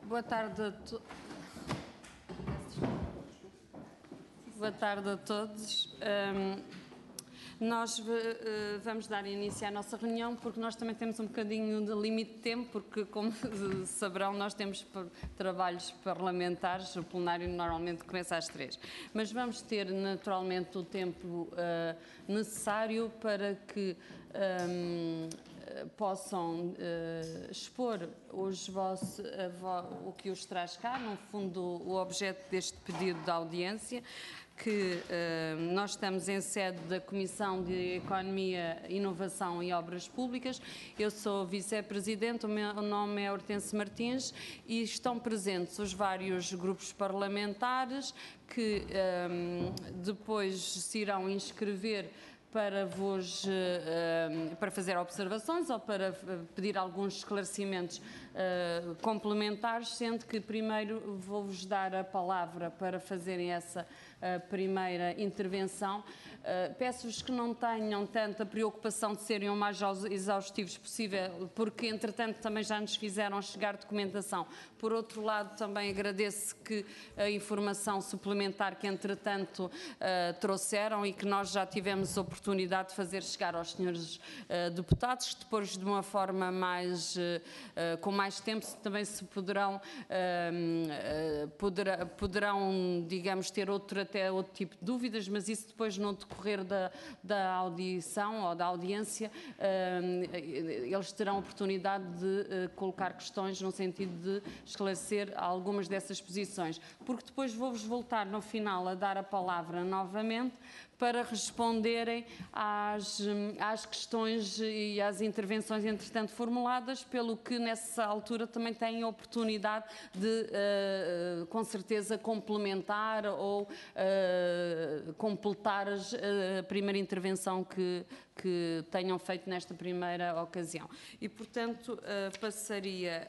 Boa tarde a todos. Boa tarde a todos. Nós vamos dar início à nossa reunião porque nós também temos um bocadinho de limite de tempo, porque, como saberão, nós temos trabalhos parlamentares, o plenário normalmente começa às 3. Mas vamos ter naturalmente o tempo necessário para que possam expor o que os traz cá, no fundo o objeto deste pedido de audiência, que nós estamos em sede da Comissão de Economia, Inovação e Obras Públicas. Eu sou vice-presidente, o meu nome é Hortência Martins e estão presentes os vários grupos parlamentares que depois se irão inscrever para fazer observações ou para pedir alguns esclarecimentos complementares, sendo que primeiro vou-vos dar a palavra para fazerem essa primeira intervenção. Peço-vos que não tenham tanta preocupação de serem o mais exaustivos possível, porque entretanto também já nos fizeram chegar documentação. Por outro lado, também agradeço que a informação suplementar que entretanto trouxeram e que nós já tivemos oportunidade de fazer chegar aos senhores deputados, que depois de uma forma com mais tempo também se poderão, digamos, ter até outro tipo de dúvidas, mas isso depois no decorrer da audição ou da audiência eles terão oportunidade de colocar questões no sentido de esclarecer algumas dessas posições, porque depois vou-vos voltar no final a dar a palavra novamente para responderem às questões e às intervenções entretanto formuladas, pelo que nessa altura também têm a oportunidade de, com certeza, complementar ou completar a primeira intervenção que tenham feito nesta primeira ocasião. E, portanto, passaria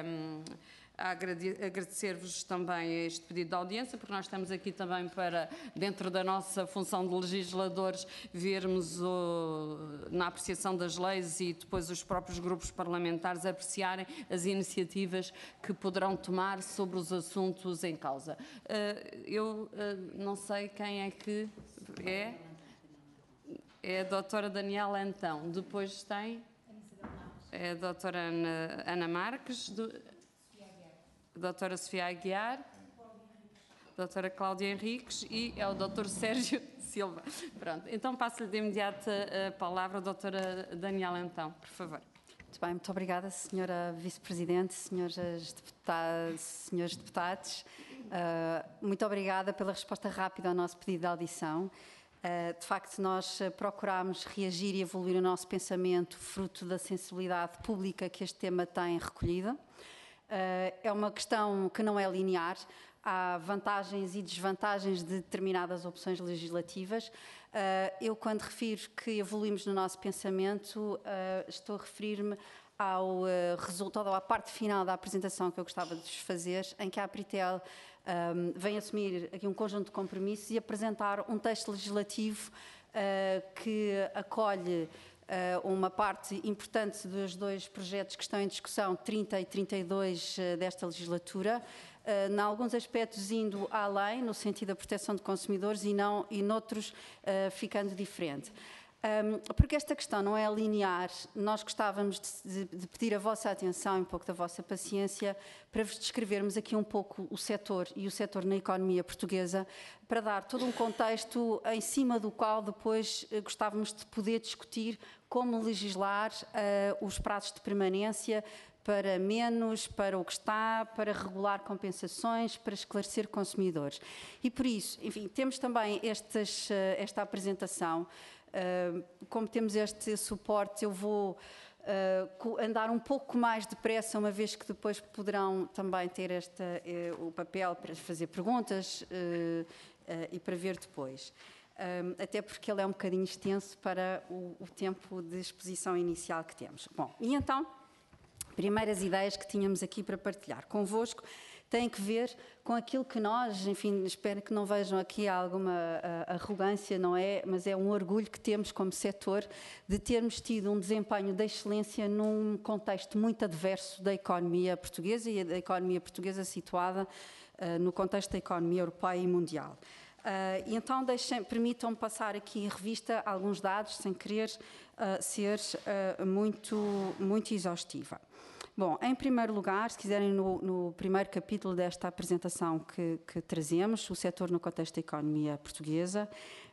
a agradecer-vos também este pedido de audiência, porque nós estamos aqui também para, dentro da nossa função de legisladores, vermos na apreciação das leis e depois os próprios grupos parlamentares apreciarem as iniciativas que poderão tomar sobre os assuntos em causa. Eu não sei quem é que é. É a doutora Daniela, então. Depois tem a doutora Ana Marques, a doutora Sofia Aguiar, a doutora Cláudia Henriques e é o doutor Sérgio Silva. Pronto, então passo-lhe de imediato a palavra, a doutora Daniela, então, por favor. Muito bem, muito obrigada, senhora vice-presidente, senhores deputados. Muito obrigada pela resposta rápida ao nosso pedido de audição. De facto, nós procurámos reagir e evoluir o nosso pensamento fruto da sensibilidade pública que este tema tem recolhido. É uma questão que não é linear, há vantagens e desvantagens de determinadas opções legislativas. Eu, quando refiro que evoluímos no nosso pensamento, estou a referir-me ao resultado, à parte final da apresentação que eu gostava de vos fazer, em que a Apritel vem assumir aqui um conjunto de compromissos e apresentar um texto legislativo que acolhe uma parte importante dos dois projetos que estão em discussão, 30 e 32 desta legislatura, em alguns aspectos indo além, no sentido da proteção de consumidores, e noutros ficando diferente. Porque esta questão não é linear, nós gostávamos de pedir a vossa atenção e um pouco da vossa paciência para vos descrevermos aqui um pouco o setor e o setor na economia portuguesa, para dar todo um contexto em cima do qual depois gostávamos de poder discutir como legislar os prazos de permanência para menos, para o que está, para regular compensações, para esclarecer consumidores. E por isso, enfim, temos também esta apresentação. Como temos este suporte, eu vou andar um pouco mais depressa, uma vez que depois poderão também ter o papel para fazer perguntas e para ver depois. Até porque ele é um bocadinho extenso para o tempo de exposição inicial que temos. Bom, e então, primeiras ideias que tínhamos aqui para partilhar convosco têm que ver com aquilo que nós, enfim, espero que não vejam aqui alguma arrogância, não é? Mas é um orgulho que temos como setor de termos tido um desempenho de excelência num contexto muito adverso da economia portuguesa e da economia portuguesa situada no contexto da economia europeia e mundial. E então permitam-me passar aqui em revista alguns dados, sem querer ser muito exaustiva. Bom, em primeiro lugar, se quiserem, no primeiro capítulo desta apresentação que trazemos, o setor no contexto da economia portuguesa,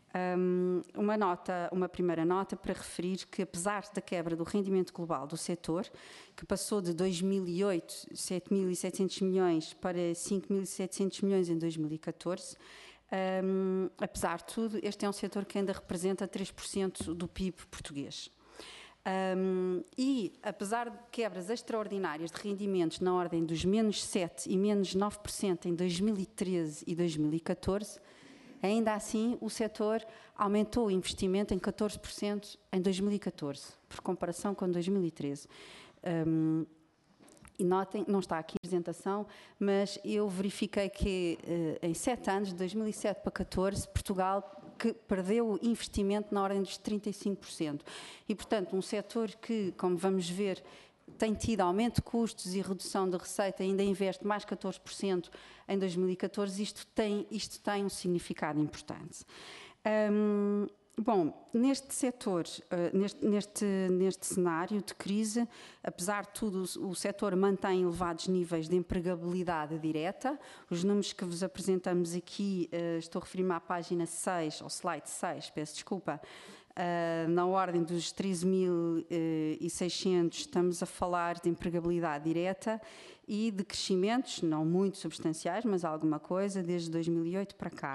uma primeira nota para referir que, apesar da quebra do rendimento global do setor, que passou de 2008, 7.700 milhões para 5.700 milhões em 2014, apesar de tudo, este é um setor que ainda representa 3% do PIB português. E, apesar de quebras extraordinárias de rendimentos na ordem dos menos 7% e menos 9% em 2013 e 2014, ainda assim o setor aumentou o investimento em 14% em 2014, por comparação com 2013. E notem, não está aqui a apresentação, mas eu verifiquei que em 7 anos, de 2007 para 2014, Portugal que perdeu investimento na ordem dos 35%. E, portanto, um setor que, como vamos ver, tem tido aumento de custos e redução de receita, ainda investe mais 14% em 2014, isto tem um significado importante. Bom, neste setor, neste cenário de crise, apesar de tudo, o setor mantém elevados níveis de empregabilidade direta. Os números que vos apresentamos aqui, estou a referir-me à página 6, ao slide 6, peço desculpa, na ordem dos 13.600, estamos a falar de empregabilidade direta e de crescimentos, não muito substanciais, mas alguma coisa, desde 2008 para cá.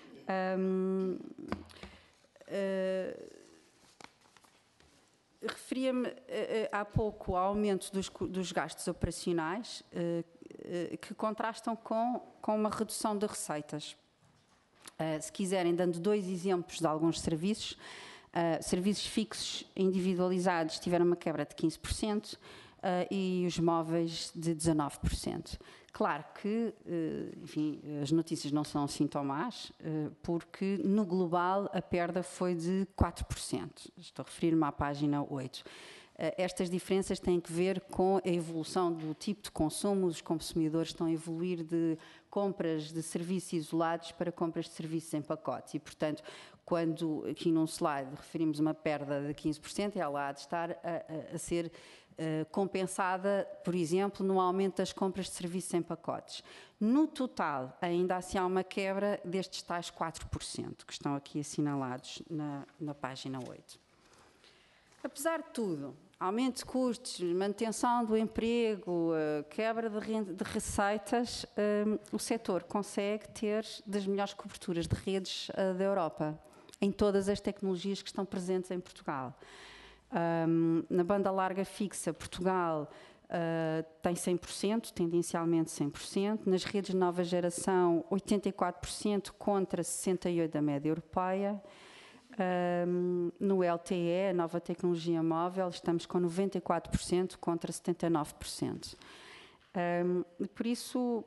Referia-me há pouco ao aumento dos gastos operacionais que contrastam com uma redução de receitas. Se quiserem, dando 2 exemplos de alguns serviços, serviços fixos individualizados tiveram uma quebra de 15% e os móveis de 19%. Claro que, enfim, as notícias não são assim tão más, porque no global a perda foi de 4%. Estou a referir-me à página 8. Estas diferenças têm que ver com a evolução do tipo de consumo. Os consumidores estão a evoluir de compras de serviços isolados para compras de serviços em pacotes. E, portanto, quando aqui num slide referimos uma perda de 15%, ela há de estar a ser compensada, por exemplo, no aumento das compras de serviços em pacotes. No total, ainda assim há uma quebra destes tais 4%, que estão aqui assinalados na página 8. Apesar de tudo, aumento de custos, manutenção do emprego, quebra de receitas, o setor consegue ter das melhores coberturas de redes da Europa, em todas as tecnologias que estão presentes em Portugal. Na banda larga fixa, Portugal tem 100%, tendencialmente 100%. Nas redes de nova geração, 84% contra 68% da média europeia. No LTE, a nova tecnologia móvel, estamos com 94% contra 79%. Por isso,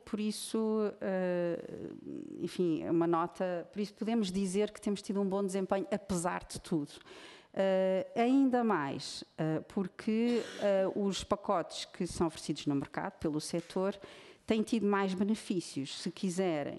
enfim, uma nota, por isso podemos dizer que temos tido um bom desempenho, apesar de tudo. Ainda mais, porque os pacotes que são oferecidos no mercado pelo setor têm tido mais benefícios, se quiserem.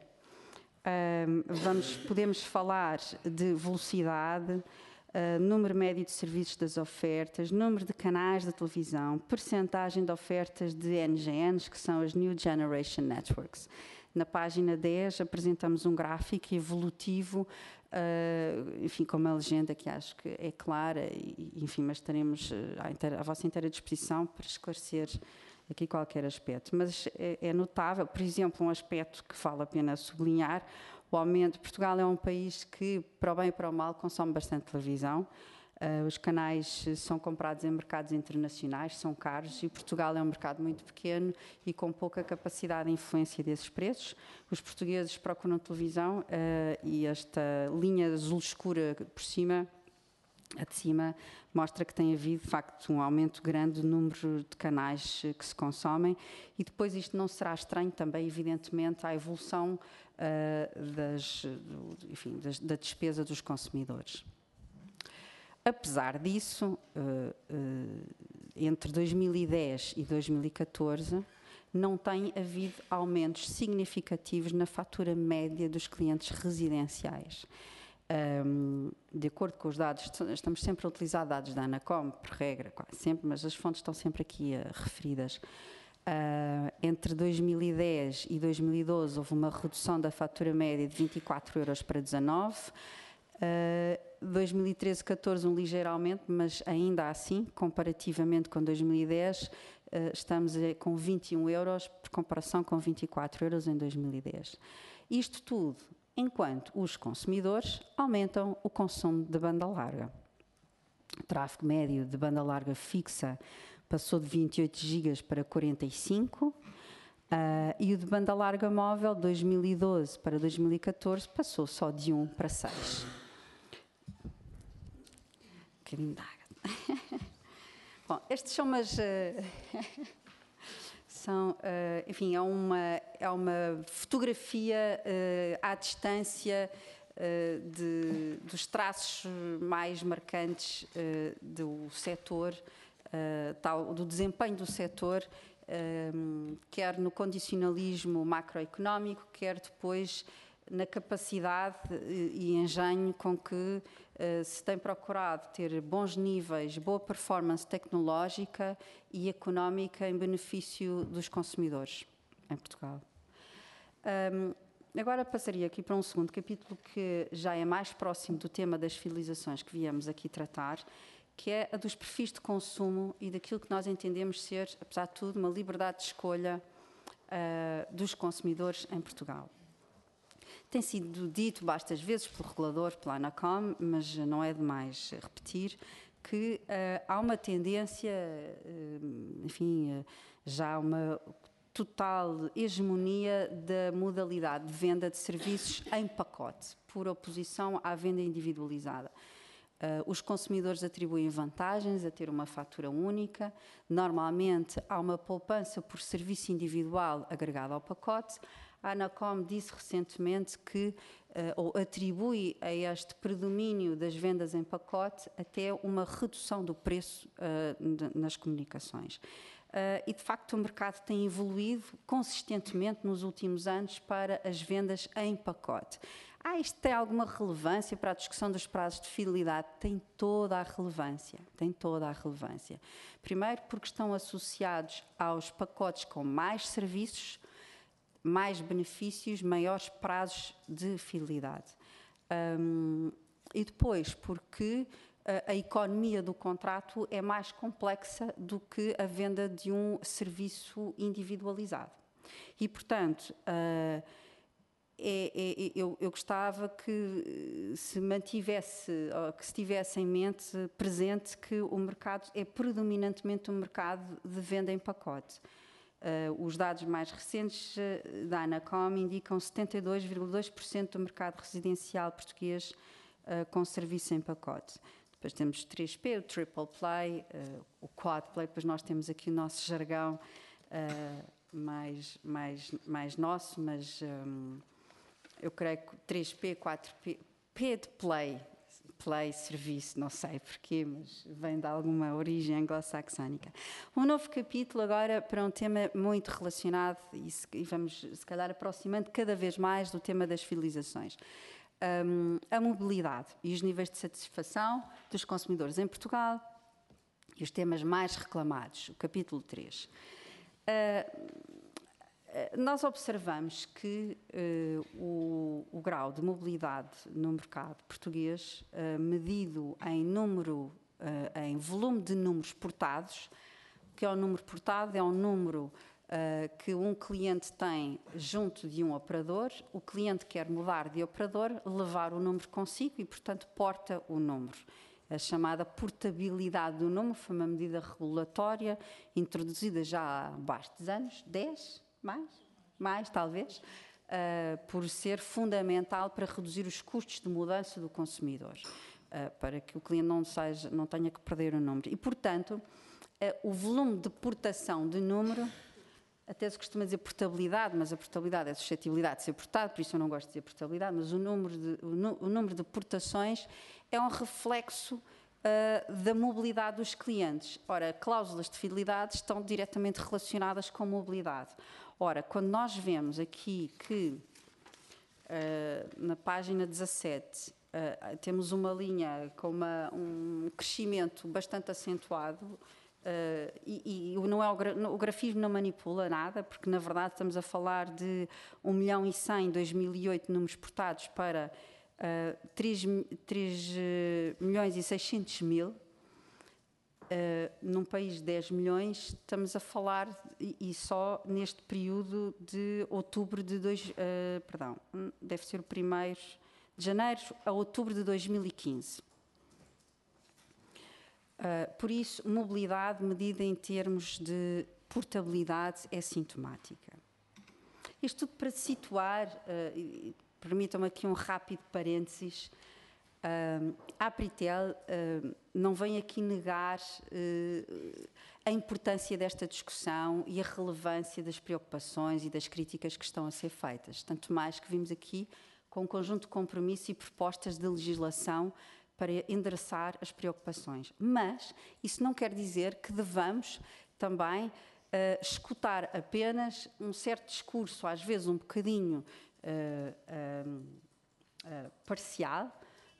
Podemos falar de velocidade, número médio de serviços das ofertas, número de canais de televisão, percentagem de ofertas de NGNs, que são as New Generation Networks. Na página 10 apresentamos um gráfico evolutivo, enfim, com uma legenda que acho que é clara, enfim, mas estaremos à vossa inteira disposição para esclarecer aqui qualquer aspecto. Mas é notável, por exemplo, um aspecto que vale a pena sublinhar: o aumento. Portugal é um país que, para o bem e para o mal, consome bastante televisão. Os canais são comprados em mercados internacionais, são caros, e Portugal é um mercado muito pequeno e com pouca capacidade de influência desses preços. Os portugueses procuram televisão e esta linha azul escura por cima A de cima mostra que tem havido, de facto, um aumento grande do número de canais que se consomem, e depois isto não será estranho também, evidentemente, à evolução da despesa dos consumidores. Apesar disso, entre 2010 e 2014, não tem havido aumentos significativos na fatura média dos clientes residenciais. De acordo com os dados, estamos sempre a utilizar dados da Anacom, por regra, quase sempre, mas as fontes estão sempre aqui referidas. Entre 2010 e 2012 houve uma redução da fatura média de 24 euros para 19. 2013-14 um ligeiro aumento, mas ainda assim, comparativamente com 2010, estamos com 21 euros, por comparação com 24 euros em 2010. Isto tudo enquanto os consumidores aumentam o consumo de banda larga. O tráfego médio de banda larga fixa passou de 28 GB para 45, e o de banda larga móvel, de 2012 para 2014, passou só de 1 para 6. Um bocadinho de água. Bom, estes são umas... enfim, é uma fotografia à distância dos traços mais marcantes do setor, do desempenho do setor, quer no condicionalismo macroeconómico, quer depois na capacidade e engenho com que se tem procurado ter bons níveis, boa performance tecnológica e económica em benefício dos consumidores em Portugal. Agora passaria aqui para um segundo capítulo que já é mais próximo do tema das fidelizações que viemos aqui tratar, que é a dos perfis de consumo e daquilo que nós entendemos ser, apesar de tudo, uma liberdade de escolha dos consumidores em Portugal. Tem sido dito bastas vezes pelo regulador, pela Anacom, mas não é demais repetir, que há uma tendência, enfim, já uma total hegemonia da modalidade de venda de serviços em pacote, por oposição à venda individualizada. Os consumidores atribuem vantagens a ter uma fatura única. Normalmente há uma poupança por serviço individual agregado ao pacote. A Anacom disse recentemente que, ou atribui a este predomínio das vendas em pacote até uma redução do preço nas comunicações. E, de facto, o mercado tem evoluído consistentemente nos últimos anos para as vendas em pacote. Isto tem alguma relevância para a discussão dos prazos de fidelidade? Tem toda a relevância, tem toda a relevância. Primeiro porque estão associados aos pacotes com mais serviços, mais benefícios, maiores prazos de fidelidade. E depois porque a economia do contrato é mais complexa do que a venda de um serviço individualizado. E, portanto, eu gostava que se mantivesse, que se tivesse em mente presente que o mercado é predominantemente um mercado de venda em pacote. Os dados mais recentes da Anacom indicam 72,2% do mercado residencial português com serviço em pacote. Depois temos o 3P, o Triple Play, o Quad Play, depois nós temos aqui o nosso jargão mais nosso, mas eu creio que 3P, 4P, P de Play, serviço, não sei porquê, mas vem de alguma origem anglo-saxónica. Um novo capítulo agora para um tema muito relacionado e vamos, se calhar, aproximando cada vez mais do tema das fidelizações. A mobilidade e os níveis de satisfação dos consumidores em Portugal e os temas mais reclamados, o capítulo 3. Nós observamos que o grau de mobilidade no mercado português, medido em volume de números portados, que é o número portado, é um número que um cliente tem junto de um operador, o cliente quer mudar de operador, levar o número consigo e, portanto, porta o número. A chamada portabilidade do número foi uma medida regulatória introduzida já há bastos anos, 10, mais talvez, por ser fundamental para reduzir os custos de mudança do consumidor. para que o cliente não tenha que perder o número. E, portanto, o volume de portação de número, até se costuma dizer portabilidade, mas a portabilidade é suscetibilidade de ser portado, por isso eu não gosto de dizer portabilidade, mas o número de portações é um reflexo da mobilidade dos clientes. Ora, cláusulas de fidelidade estão diretamente relacionadas com mobilidade. Ora, quando nós vemos aqui que na página 17 temos uma linha com um crescimento bastante acentuado, e o grafismo não manipula nada, porque na verdade estamos a falar de 1.100.000 em 2008 números portados para 3.600.000. Num país de 10 milhões, estamos a falar, e só neste período de outubro de deve ser o primeiro de janeiro a outubro de 2015. Por isso, mobilidade medida em termos de portabilidade é sintomática. Isto tudo para situar, permitam-me aqui um rápido parênteses, a Apritel não vem aqui negar a importância desta discussão e a relevância das preocupações e das críticas que estão a ser feitas, tanto mais que vimos aqui com um conjunto de compromissos e propostas de legislação para endereçar as preocupações. Mas isso não quer dizer que devamos também escutar apenas um certo discurso, às vezes um bocadinho parcial,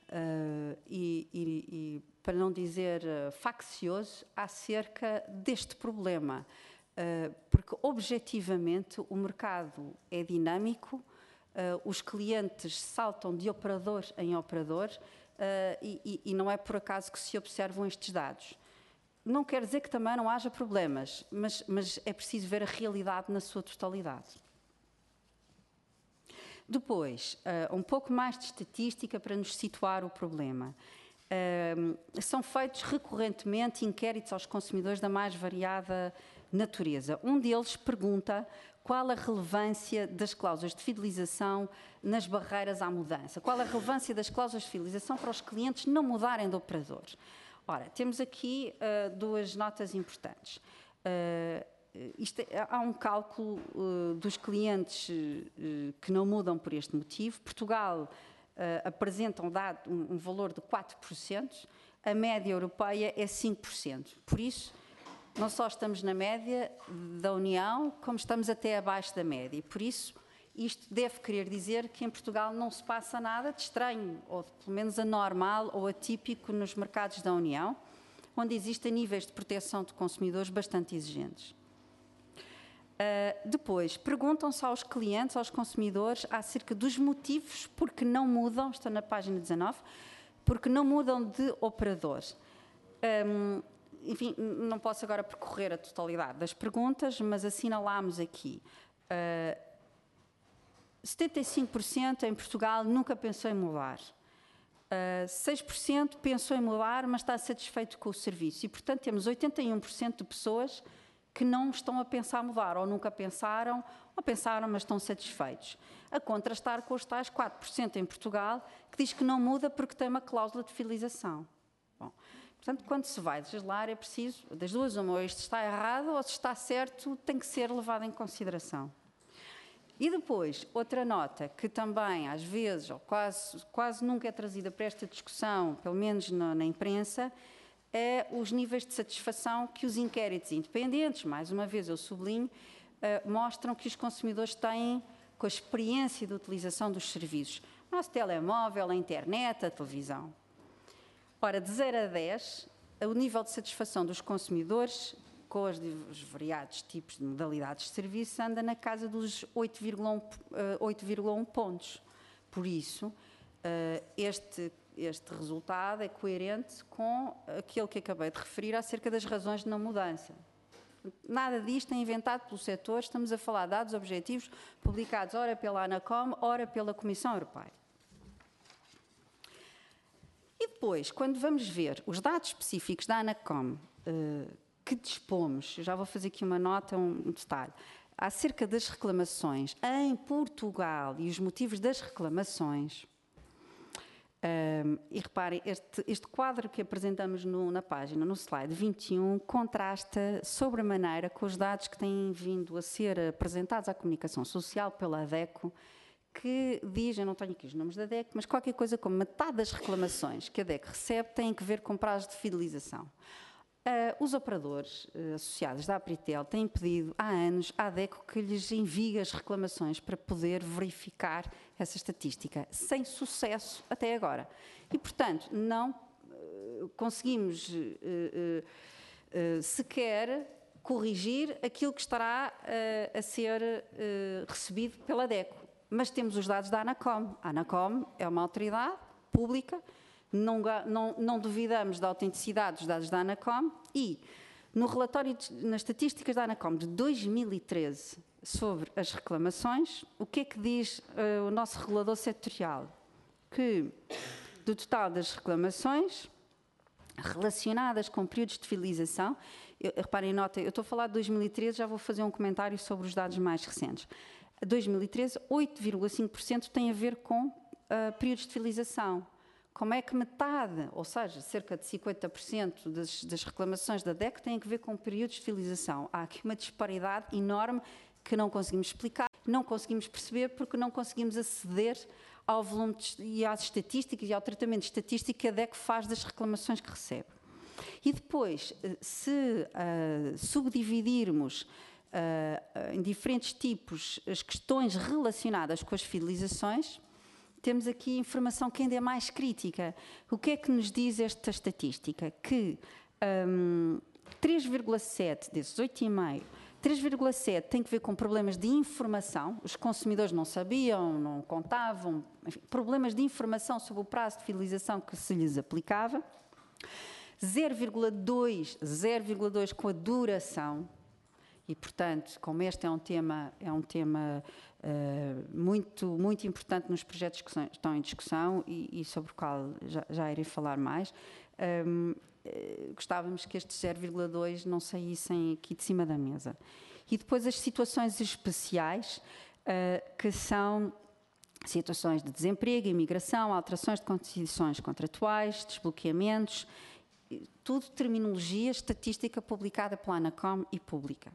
e para não dizer faccioso, acerca deste problema, porque objetivamente o mercado é dinâmico, os clientes saltam de operador em operador, e não é por acaso que se observam estes dados. Não quer dizer que também não haja problemas, mas é preciso ver a realidade na sua totalidade. Depois, um pouco mais de estatística para nos situar o problema. São feitos recorrentemente inquéritos aos consumidores da mais variada natureza. Um deles pergunta qual a relevância das cláusulas de fidelização nas barreiras à mudança. Qual a relevância das cláusulas de fidelização para os clientes não mudarem de operador? Ora, temos aqui duas notas importantes. Há um cálculo dos clientes que não mudam por este motivo. Portugal apresenta um valor de 4%, a média europeia é 5%. Por isso, não só estamos na média da União, como estamos até abaixo da média. Por isso, isto deve querer dizer que em Portugal não se passa nada de estranho, ou pelo menos anormal ou atípico nos mercados da União, onde existem níveis de proteção de consumidores bastante exigentes. Depois, perguntam-se aos clientes, aos consumidores, acerca dos motivos por que não mudam, estou na página 19, porque não mudam de operador. Enfim, não posso agora percorrer a totalidade das perguntas, mas assinalámos aqui. 75% em Portugal nunca pensou em mudar. 6% pensou em mudar, mas está satisfeito com o serviço. E, portanto, temos 81% de pessoas que não estão a pensar mudar, ou nunca pensaram, ou pensaram, mas estão satisfeitos. A contrastar com os tais 4% em Portugal, que diz que não muda porque tem uma cláusula de fidelização. Bom, portanto, quando se vai legislar, é preciso, das duas, uma, ou isto está errado, ou se está certo, tem que ser levado em consideração. E depois, outra nota, que também, às vezes, ou quase nunca é trazida para esta discussão, pelo menos na imprensa, é os níveis de satisfação que os inquéritos independentes, mais uma vez eu sublinho, mostram que os consumidores têm com a experiência de utilização dos serviços. O nosso telemóvel, a internet, a televisão. Ora, de 0 a 10, o nível de satisfação dos consumidores com os variados tipos de modalidades de serviço anda na casa dos 8,1 pontos. Por isso, este resultado é coerente com aquilo que acabei de referir acerca das razões de não mudança. Nada disto é inventado pelo setor, estamos a falar de dados objetivos publicados ora pela ANACOM, ora pela Comissão Europeia. E depois, quando vamos ver os dados específicos da ANACOM que dispomos, já vou fazer aqui uma nota, um detalhe, acerca das reclamações em Portugal e os motivos das reclamações, E reparem, este quadro que apresentamos na página, no slide 21, contrasta sobremaneira com os dados que têm vindo a ser apresentados à comunicação social pela ADECO, que diz, eu não tenho aqui os nomes da ADECO, mas qualquer coisa como metade das reclamações que a ADECO recebe têm que ver com prazos de fidelização. Os operadores associados da Apritel têm pedido há anos à ADECO que lhes envie as reclamações para poder verificar essa estatística, sem sucesso até agora. E, portanto, não conseguimos sequer corrigir aquilo que estará a ser recebido pela ADECO. Mas temos os dados da ANACOM. A ANACOM é uma autoridade pública. Não duvidamos da autenticidade dos dados da ANACOM e, no relatório, nas estatísticas da ANACOM de 2013 sobre as reclamações, o que é que diz o nosso regulador setorial? Que, do total das reclamações relacionadas com períodos de fidelização, reparem, nota, eu estou a falar de 2013, já vou fazer um comentário sobre os dados mais recentes. 2013, 8,5% tem a ver com períodos de fidelização. Como é que metade, ou seja, cerca de 50% das reclamações da DECO têm a ver com períodos de fidelização? Há aqui uma disparidade enorme que não conseguimos explicar, não conseguimos perceber porque não conseguimos aceder ao volume e às estatísticas e ao tratamento estatístico que a DECO faz das reclamações que recebe. E depois, se subdividirmos em diferentes tipos as questões relacionadas com as fidelizações, temos aqui informação que ainda é mais crítica. O que é que nos diz esta estatística? Que 3,7 desses 8,5, 3,7 tem que ver com problemas de informação, os consumidores não sabiam, não contavam, enfim, problemas de informação sobre o prazo de fidelização que se lhes aplicava, 0,2 com a duração, e, portanto, como este é um tema muito importante nos projetos que estão em discussão e sobre o qual já irei falar mais, gostávamos que estes 0,2 não saíssem aqui de cima da mesa. E depois as situações especiais, que são situações de desemprego, imigração, alterações de condições contratuais, desbloqueamentos, tudo terminologia estatística publicada pela ANACOM e pública.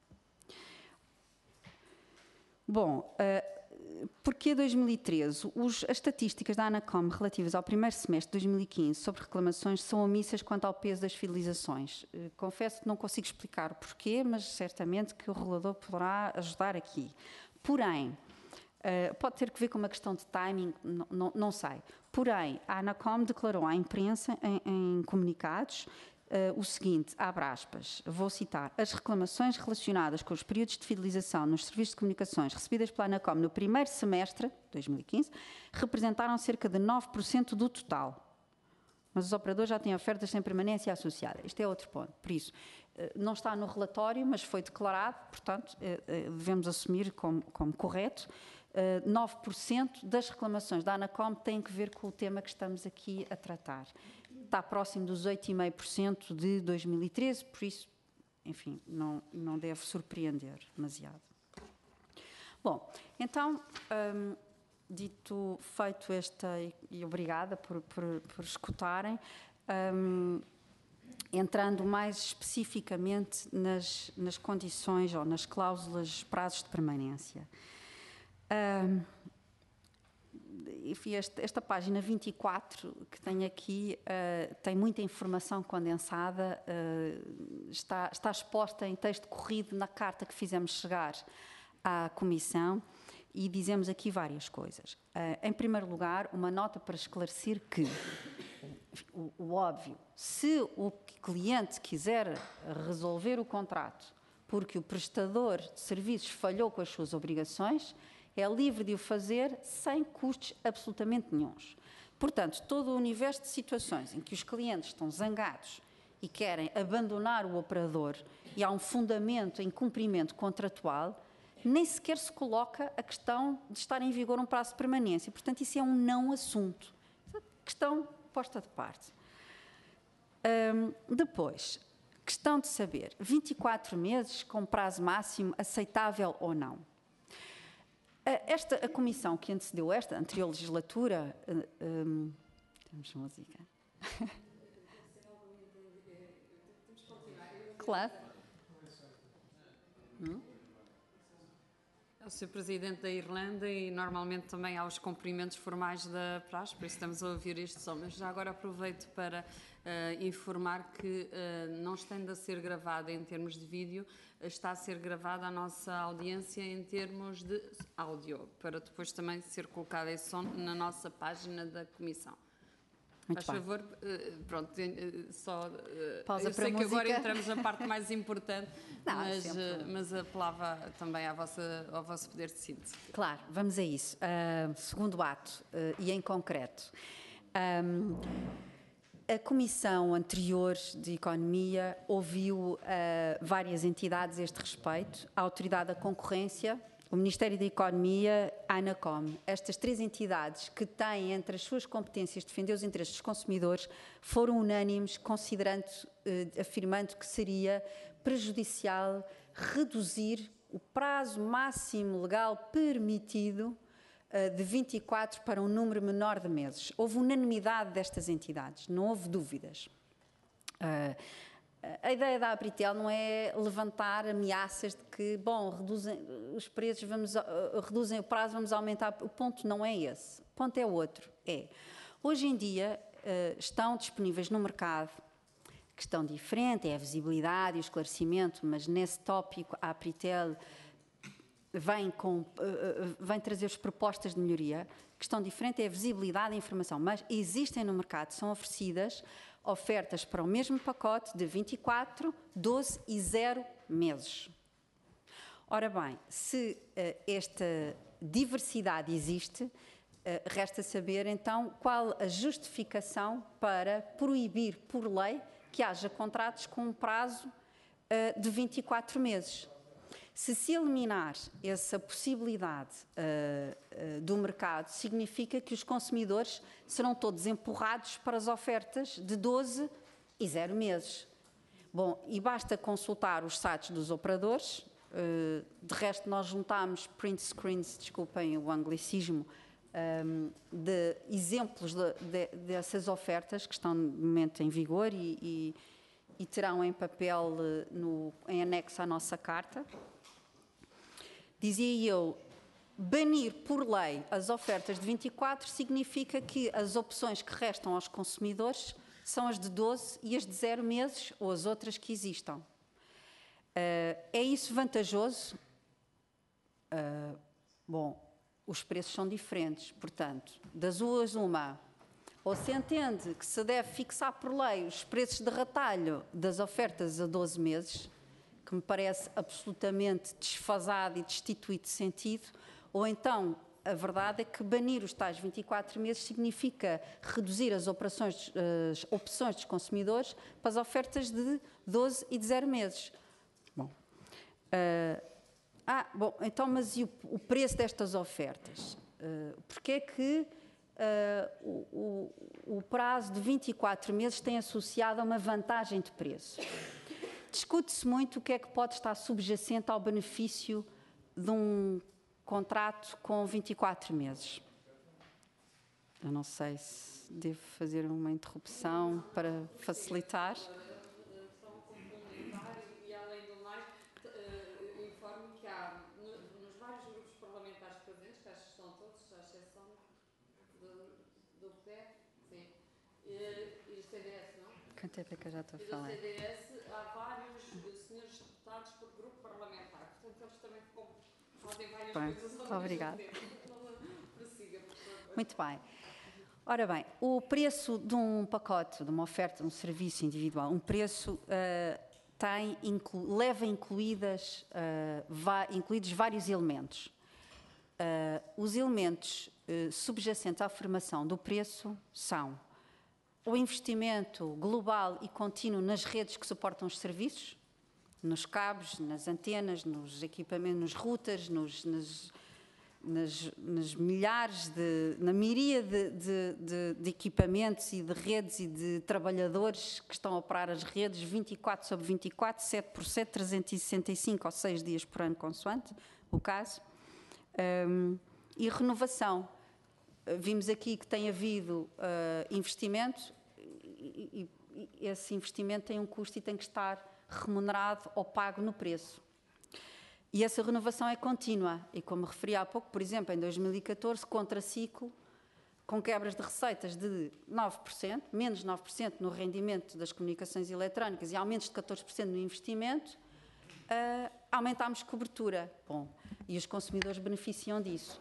Bom, porquê 2013? As estatísticas da ANACOM relativas ao primeiro semestre de 2015 sobre reclamações são omissas quanto ao peso das fidelizações. Confesso que não consigo explicar o porquê, mas certamente que o regulador poderá ajudar aqui. Porém, pode ter que ver com uma questão de timing, não sei. Porém, a ANACOM declarou à imprensa em comunicados o seguinte, abre aspas, vou citar, as reclamações relacionadas com os períodos de fidelização nos serviços de comunicações recebidas pela ANACOM no primeiro semestre, 2015, representaram cerca de 9% do total. Mas os operadores já têm ofertas sem permanência associada. Este é outro ponto. Por isso, não está no relatório, mas foi declarado, portanto, devemos assumir como correto. 9% das reclamações da ANACOM têm que ver com o tema que estamos aqui a tratar. Está próximo dos 8,5% de 2013, por isso, enfim, não deve surpreender demasiado. Bom, então, dito feito e obrigada por escutarem, entrando mais especificamente nas condições ou nas cláusulas prazos de permanência. Enfim, esta página 24 que tenho aqui tem muita informação condensada, está exposta em texto corrido na carta que fizemos chegar à Comissão e dizemos aqui várias coisas. Em primeiro lugar, uma nota para esclarecer que, o óbvio, se o cliente quiser resolver o contrato porque o prestador de serviços falhou com as suas obrigações, é livre de o fazer sem custos absolutamente nenhuns. Portanto, todo o universo de situações em que os clientes estão zangados e querem abandonar o operador e há um fundamento em cumprimento contratual, nem sequer se coloca a questão de estar em vigor um prazo de permanência. Portanto, isso é um não assunto. Questão posta de parte. Depois, questão de saber, 24 meses com prazo máximo aceitável ou não? A comissão que antecedeu esta anterior legislatura Temos música. Claro. É o Sr. Presidente da Irlanda e normalmente também há os cumprimentos formais da praxe, por isso estamos a ouvir estes sons. Mas já agora aproveito para informar que não estando a ser gravada em termos de vídeo, está a ser gravada a nossa audiência em termos de áudio, para depois também ser colocado esse som na nossa página da Comissão. Muito Faz bem. favor, pronto, só... Pausa eu para sei que música. agora entramos na parte mais importante, Não, sempre. mas apelava também ao vosso poder de síntese. Claro, vamos a isso. Segundo ato, e em concreto. A Comissão anterior de Economia ouviu várias entidades a este respeito, a Autoridade da Concorrência, o Ministério da Economia, a ANACOM. Estas três entidades que têm entre as suas competências defender os interesses dos consumidores foram unânimes, afirmando que seria prejudicial reduzir o prazo máximo legal permitido de 24 para um número menor de meses. Houve unanimidade destas entidades, não houve dúvidas. A ideia da Abritel não é levantar ameaças de que, bom, reduzem os preços, reduzem o prazo, vamos aumentar. O ponto não é esse. O ponto é outro. Hoje em dia estão disponíveis no mercado, questão diferente, é a visibilidade e o esclarecimento, mas nesse tópico a Abritel vem trazer as propostas de melhoria. Questão diferente é a visibilidade e a informação, mas existem no mercado, são oferecidas ofertas para o mesmo pacote de 24, 12 e 0 meses. Ora bem, se esta diversidade existe, resta saber então qual a justificação para proibir por lei que haja contratos com um prazo de 24 meses. Se eliminar essa possibilidade do mercado, significa que os consumidores serão todos empurrados para as ofertas de 12 e 0 meses. Bom, e basta consultar os sites dos operadores, de resto nós juntámos print screens, desculpem o anglicismo, de exemplos dessas ofertas que estão no momento em vigor e terão em papel em anexo à nossa carta. Dizia eu, banir por lei as ofertas de 24 significa que as opções que restam aos consumidores são as de 12 e as de 0 meses ou as outras que existam. É isso vantajoso? Bom, os preços são diferentes, portanto, das duas uma. Ou se entende que se deve fixar por lei os preços de retalho das ofertas a 12 meses, que me parece absolutamente desfasado e destituído de sentido, ou então a verdade é que banir os tais 24 meses significa reduzir as opções dos consumidores para as ofertas de 12 e de 0 meses. Bom, então, mas e o preço destas ofertas? Porque é que o prazo de 24 meses tem associado a uma vantagem de preço? Discute-se muito o que é que pode estar subjacente ao benefício de um contrato com 24 meses. Eu não sei se devo fazer uma interrupção para facilitar. Só um complementar e, além do mais, informo que há, nos vários grupos parlamentares presentes, que acho que estão todos, à exceção do PDE, sim, e do CDS, não? Quanto tempo é que eu já estou a E do falar? CDS, há vários senhores deputados por grupo parlamentar, portanto eles também fazem várias coisas ao mesmo tempo. Prossiga, por favor. Muito bem. Ora bem, o preço de um pacote, de uma oferta, de um serviço individual, um preço leva incluídos vários elementos. Os elementos subjacentes à formação do preço são o investimento global e contínuo nas redes que suportam os serviços, nos cabos, nas antenas, nos equipamentos, nos routers, nas milhares na miríade de equipamentos e de redes e de trabalhadores que estão a operar as redes 24 sobre 24, 7 por 7, 365 ou 6 dias por ano, consoante o caso. E renovação. Vimos aqui que tem havido investimento e esse investimento tem um custo e tem que estar remunerado ou pago no preço. E essa renovação é contínua. E como referi há pouco, por exemplo, em 2014, contraciclo, com quebras de receitas de 9%, menos 9% no rendimento das comunicações eletrónicas e aumentos de 14% no investimento, aumentámos cobertura. Bom, e os consumidores beneficiam disso.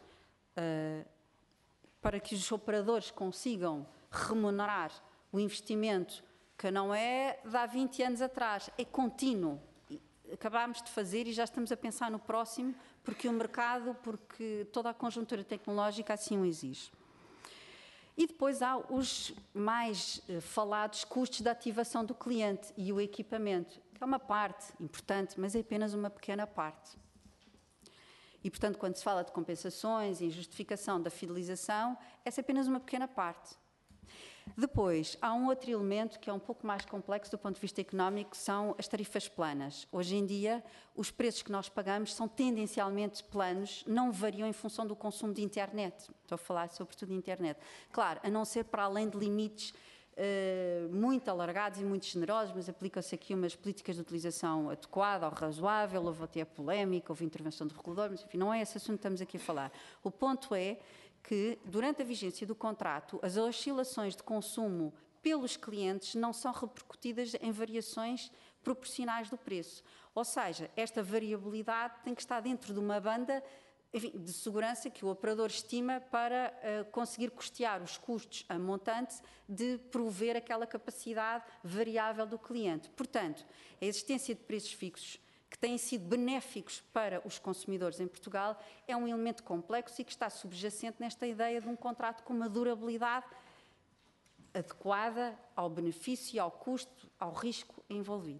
Para que os operadores consigam remunerar o investimento, que não é de há 20 anos atrás, é contínuo. Acabámos de fazer e já estamos a pensar no próximo, porque o mercado, porque toda a conjuntura tecnológica assim o exige. E depois há os mais falados custos de ativação do cliente e o equipamento, que é uma parte importante, mas é apenas uma pequena parte. E, portanto, quando se fala de compensações e justificação da fidelização, essa é apenas uma pequena parte. Depois, há um outro elemento que é um pouco mais complexo do ponto de vista económico, são as tarifas planas. Hoje em dia, os preços que nós pagamos são tendencialmente planos, não variam em função do consumo de internet. Estou a falar sobretudo de internet. Claro, a não ser para além de limites muito alargados e muito generosos, mas aplicam-se aqui umas políticas de utilização adequada ou razoável, houve até polémica, houve intervenção do regulador, mas enfim, não é esse assunto que estamos aqui a falar. O ponto é que, durante a vigência do contrato, as oscilações de consumo pelos clientes não são repercutidas em variações proporcionais do preço. Ou seja, esta variabilidade tem que estar dentro de uma banda, enfim, de segurança que o operador estima para conseguir custear os custos a montante de prover aquela capacidade variável do cliente. Portanto, a existência de preços fixos que têm sido benéficos para os consumidores em Portugal, é um elemento complexo e que está subjacente nesta ideia de um contrato com uma durabilidade adequada ao benefício, ao custo, ao risco envolvido.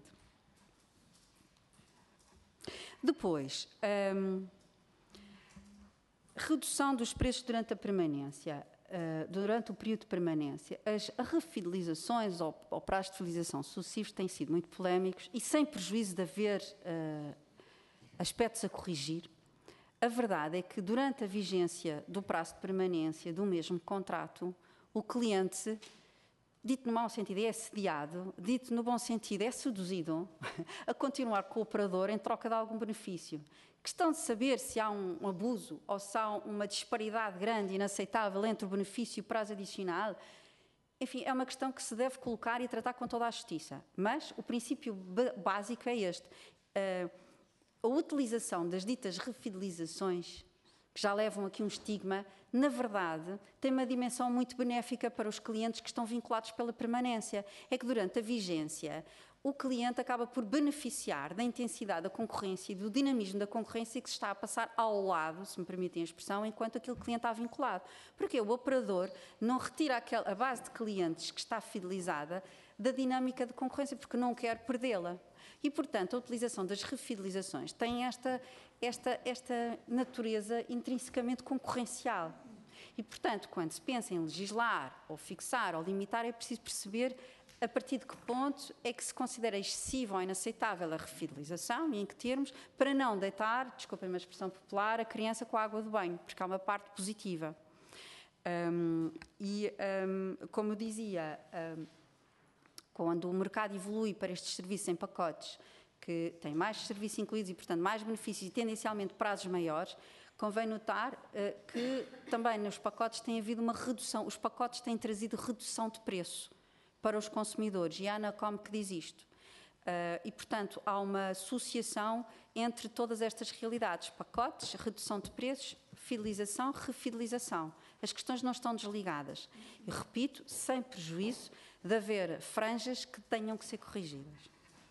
Depois, redução dos preços durante a permanência. Durante o período de permanência, as refidelizações ou prazos de fidelização sucessivos têm sido muito polémicos e sem prejuízo de haver aspectos a corrigir. A verdade é que durante a vigência do prazo de permanência do mesmo contrato, o cliente, dito no mau sentido, é assediado, dito no bom sentido, é seduzido a continuar com o operador em troca de algum benefício. Questão de saber se há um abuso ou se há uma disparidade grande e inaceitável entre o benefício e o prazo adicional, enfim, é uma questão que se deve colocar e tratar com toda a justiça. Mas o princípio básico é este. A utilização das ditas refidelizações, que já levam aqui um estigma, na verdade, tem uma dimensão muito benéfica para os clientes que estão vinculados pela permanência. É que durante a vigência, o cliente acaba por beneficiar da intensidade da concorrência e do dinamismo da concorrência que se está a passar ao lado, se me permitem a expressão, enquanto aquele cliente está vinculado. Porque o operador não retira a base de clientes que está fidelizada da dinâmica de concorrência, porque não quer perdê-la. E, portanto, a utilização das refidelizações tem esta natureza intrinsecamente concorrencial. E, portanto, quando se pensa em legislar, ou fixar, ou limitar, é preciso perceber a partir de que ponto é que se considera excessiva ou inaceitável a refidelização e em que termos, para não deitar, desculpem a expressão popular, a criança com a água do banho, porque há uma parte positiva. Como eu dizia, quando o mercado evolui para estes serviços em pacotes que têm mais serviços incluídos e, portanto, mais benefícios e tendencialmente prazos maiores, convém notar que também nos pacotes tem havido uma redução, os pacotes têm trazido redução de preço para os consumidores, e a Anacom que diz isto. E, portanto, há uma associação entre todas estas realidades, pacotes, redução de preços, fidelização, refidelização. As questões não estão desligadas. E, repito, sem prejuízo de haver franjas que tenham que ser corrigidas.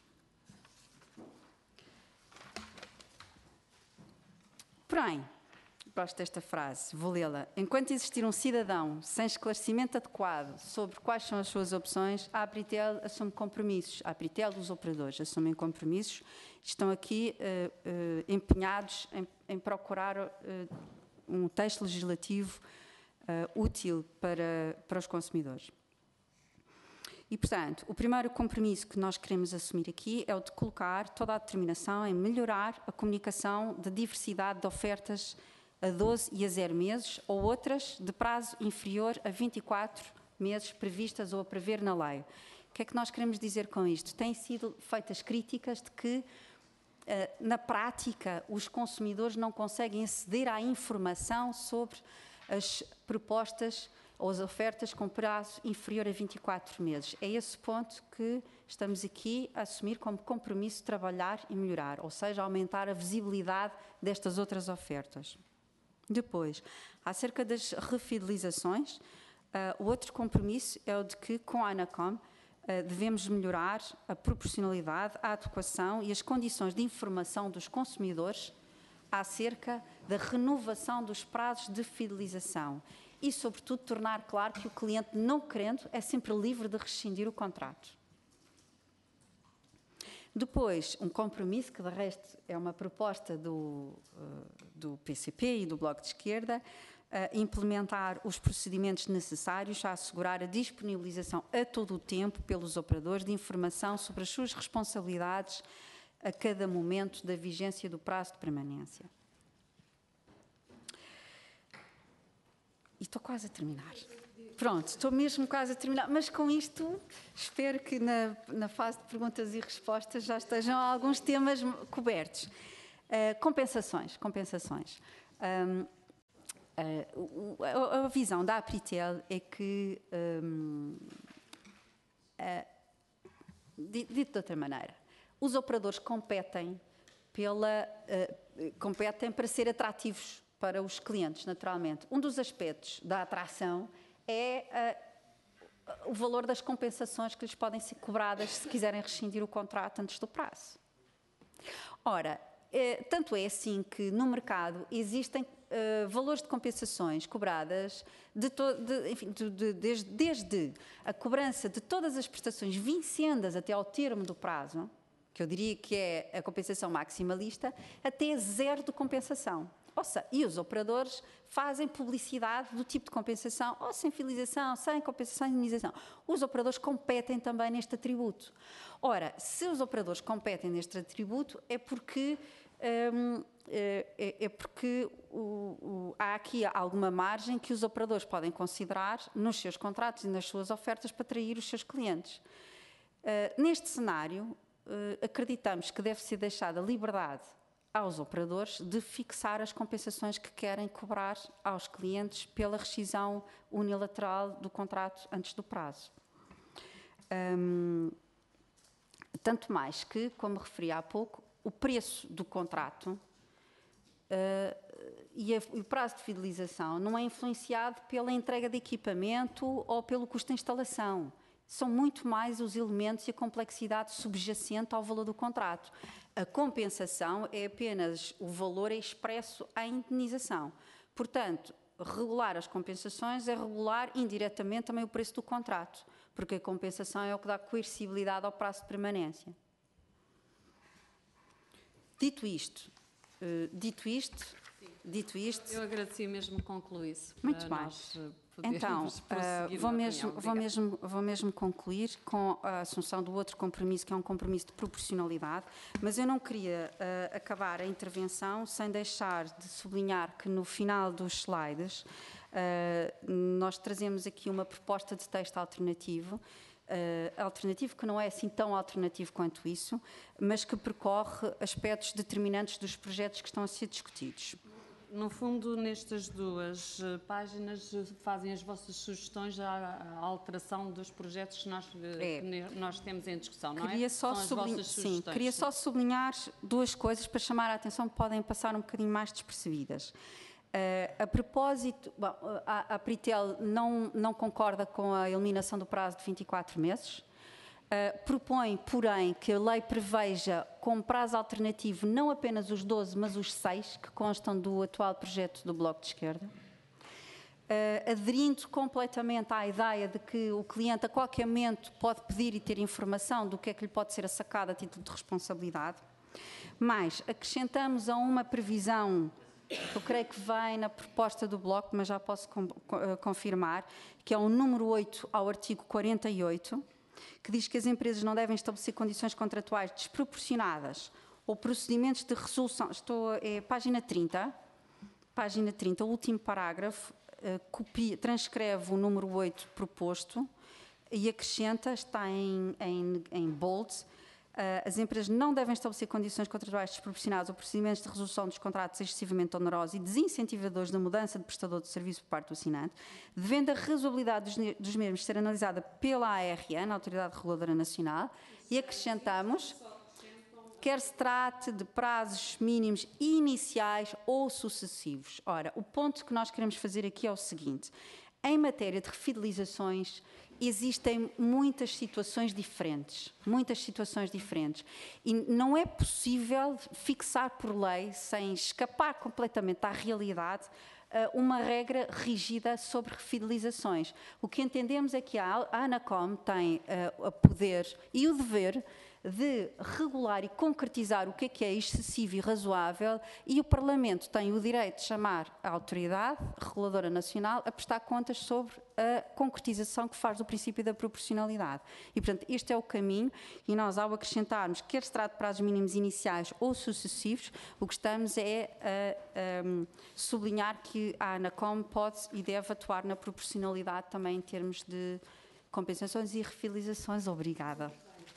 Porém, gosto desta frase, vou lê-la. Enquanto existir um cidadão sem esclarecimento adequado sobre quais são as suas opções, a Apritel assume compromissos. A Apritel dos operadores assumem compromissos. Estão aqui empenhados em procurar um texto legislativo útil para os consumidores. E, portanto, o primeiro compromisso que nós queremos assumir aqui é o de colocar toda a determinação em melhorar a comunicação da diversidade de ofertas a 12 e a 0 meses, ou outras de prazo inferior a 24 meses previstas ou a prever na lei. O que é que nós queremos dizer com isto? Têm sido feitas críticas de que, na prática, os consumidores não conseguem aceder à informação sobre as propostas ou as ofertas com prazo inferior a 24 meses. É esse ponto que estamos aqui a assumir como compromisso de trabalhar e melhorar, ou seja, aumentar a visibilidade destas outras ofertas. Depois, acerca das refidelizações, o outro compromisso é o de que, com a ANACOM, devemos melhorar a proporcionalidade, a adequação e as condições de informação dos consumidores acerca da renovação dos prazos de fidelização e, sobretudo, tornar claro que o cliente, não querendo, é sempre livre de rescindir o contrato. Depois, um compromisso, que de resto é uma proposta do PCP e do Bloco de Esquerda, implementar os procedimentos necessários a assegurar a disponibilização a todo o tempo pelos operadores de informação sobre as suas responsabilidades a cada momento da vigência do prazo de permanência. E estou quase a terminar. Pronto, estou mesmo quase a terminar, mas com isto espero que na fase de perguntas e respostas já estejam alguns temas cobertos. Compensações. A visão da Apritel é que, dito de outra maneira, os operadores competem para ser atrativos para os clientes, naturalmente. Um dos aspectos da atração é o valor das compensações que lhes podem ser cobradas se quiserem rescindir o contrato antes do prazo. Ora, tanto é assim que no mercado existem valores de compensações cobradas desde a cobrança de todas as prestações vincendas até ao termo do prazo, que eu diria que é a compensação maximalista, até zero de compensação. E os operadores fazem publicidade do tipo de compensação, ou sem fidelização, sem compensação e indenização. Os operadores competem também neste atributo. Ora, se os operadores competem neste atributo, é porque há aqui alguma margem que os operadores podem considerar nos seus contratos e nas suas ofertas para atrair os seus clientes. Neste cenário, acreditamos que deve ser deixada liberdade aos operadores de fixar as compensações que querem cobrar aos clientes pela rescisão unilateral do contrato antes do prazo. Tanto mais que, como referi há pouco, o preço do contrato e o prazo de fidelização não é influenciado pela entrega de equipamento ou pelo custo de instalação. São muito mais os elementos e a complexidade subjacente ao valor do contrato. A compensação é apenas o valor expresso à indenização. Portanto, regular as compensações é regular indiretamente também o preço do contrato, porque a compensação é o que dá coercibilidade ao prazo de permanência. Dito isto, eu agradecia mesmo que concluísse. Muito bem. Então, vou mesmo concluir com a assunção do outro compromisso, que é um compromisso de proporcionalidade, mas eu não queria acabar a intervenção sem deixar de sublinhar que no final dos slides nós trazemos aqui uma proposta de texto alternativo, que não é assim tão alternativo quanto isso, mas que percorre aspectos determinantes dos projetos que estão a ser discutidos. No fundo, nestas duas páginas, fazem as vossas sugestões à alteração dos projetos que nós temos em discussão, não é? Queria só sublinhar duas coisas para chamar a atenção que podem passar um bocadinho mais despercebidas. A propósito, a Apritel não concorda com a eliminação do prazo de 24 meses. Propõe, porém, que a lei preveja como prazo alternativo não apenas os 12, mas os 6 que constam do atual projeto do Bloco de Esquerda, aderindo completamente à ideia de que o cliente a qualquer momento pode pedir e ter informação do que é que lhe pode ser assacado a título de responsabilidade. Mas acrescentamos a uma previsão, eu creio que vem na proposta do Bloco, mas já posso confirmar, que é o número 8 ao artigo 48, que diz que as empresas não devem estabelecer condições contratuais desproporcionadas ou procedimentos de resolução, página 30, Página 30, o último parágrafo, transcreve o número 8 proposto e acrescenta, está em bold, as empresas não devem estabelecer condições contratuais desproporcionadas ou procedimentos de resolução dos contratos excessivamente onerosos e desincentivadores da mudança de prestador de serviço por parte do assinante, devendo a razoabilidade dos mesmos ser analisada pela ARN, Autoridade Reguladora Nacional, e acrescentamos, quer se trate de prazos mínimos iniciais ou sucessivos. Ora, o ponto que nós queremos fazer aqui é o seguinte: em matéria de refidelizações, existem muitas situações diferentes, e não é possível fixar por lei, sem escapar completamente à realidade, uma regra rígida sobre refidelizações. O que entendemos é que a ANACOM tem o poder e o dever de regular e concretizar o que é excessivo e razoável, e o Parlamento tem o direito de chamar a Autoridade Reguladora Nacional a prestar contas sobre a concretização que faz do princípio da proporcionalidade. E, portanto, este é o caminho, e nós, ao acrescentarmos quer se trate de prazos mínimos iniciais ou sucessivos, o que estamos é a sublinhar que a ANACOM pode e deve atuar na proporcionalidade também em termos de compensações e refidelizações. Obrigada.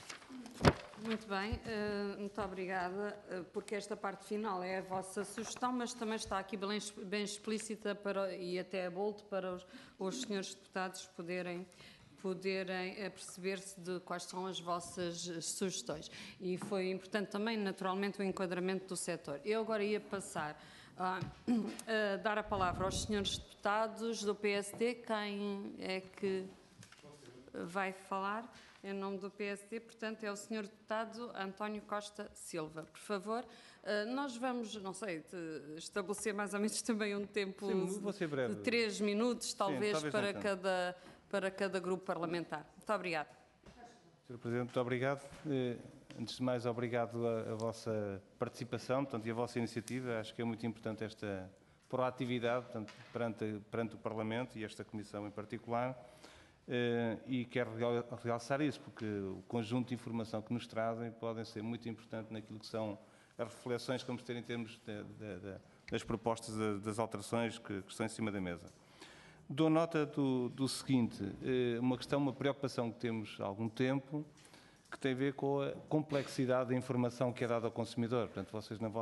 Muito bem, muito obrigada, porque esta parte final é a vossa sugestão, mas também está aqui bem explícita e até a bold para os senhores deputados poderem perceber-se de quais são as vossas sugestões. E foi importante também, naturalmente, o enquadramento do setor. Eu agora ia passar a dar a palavra aos senhores deputados do PSD. Quem é que vai falar em nome do PSD? Portanto, é o senhor deputado António Costa Silva. Por favor, nós vamos, não sei, estabelecer mais ou menos também um tempo de 3 minutos, talvez para cada grupo parlamentar. Muito obrigada. Sr. Presidente, muito obrigado. Antes de mais, obrigado a vossa participação, portanto, e a vossa iniciativa. Acho que é muito importante esta proatividade, portanto, perante o Parlamento e esta Comissão em particular. E quero realçar isso, porque o conjunto de informação que nos trazem podem ser muito importante naquilo que são as reflexões que vamos ter em termos das propostas das alterações que estão em cima da mesa. Dou nota do seguinte, uma preocupação que temos há algum tempo, que tem a ver com a complexidade da informação que é dada ao consumidor. Portanto, vocês na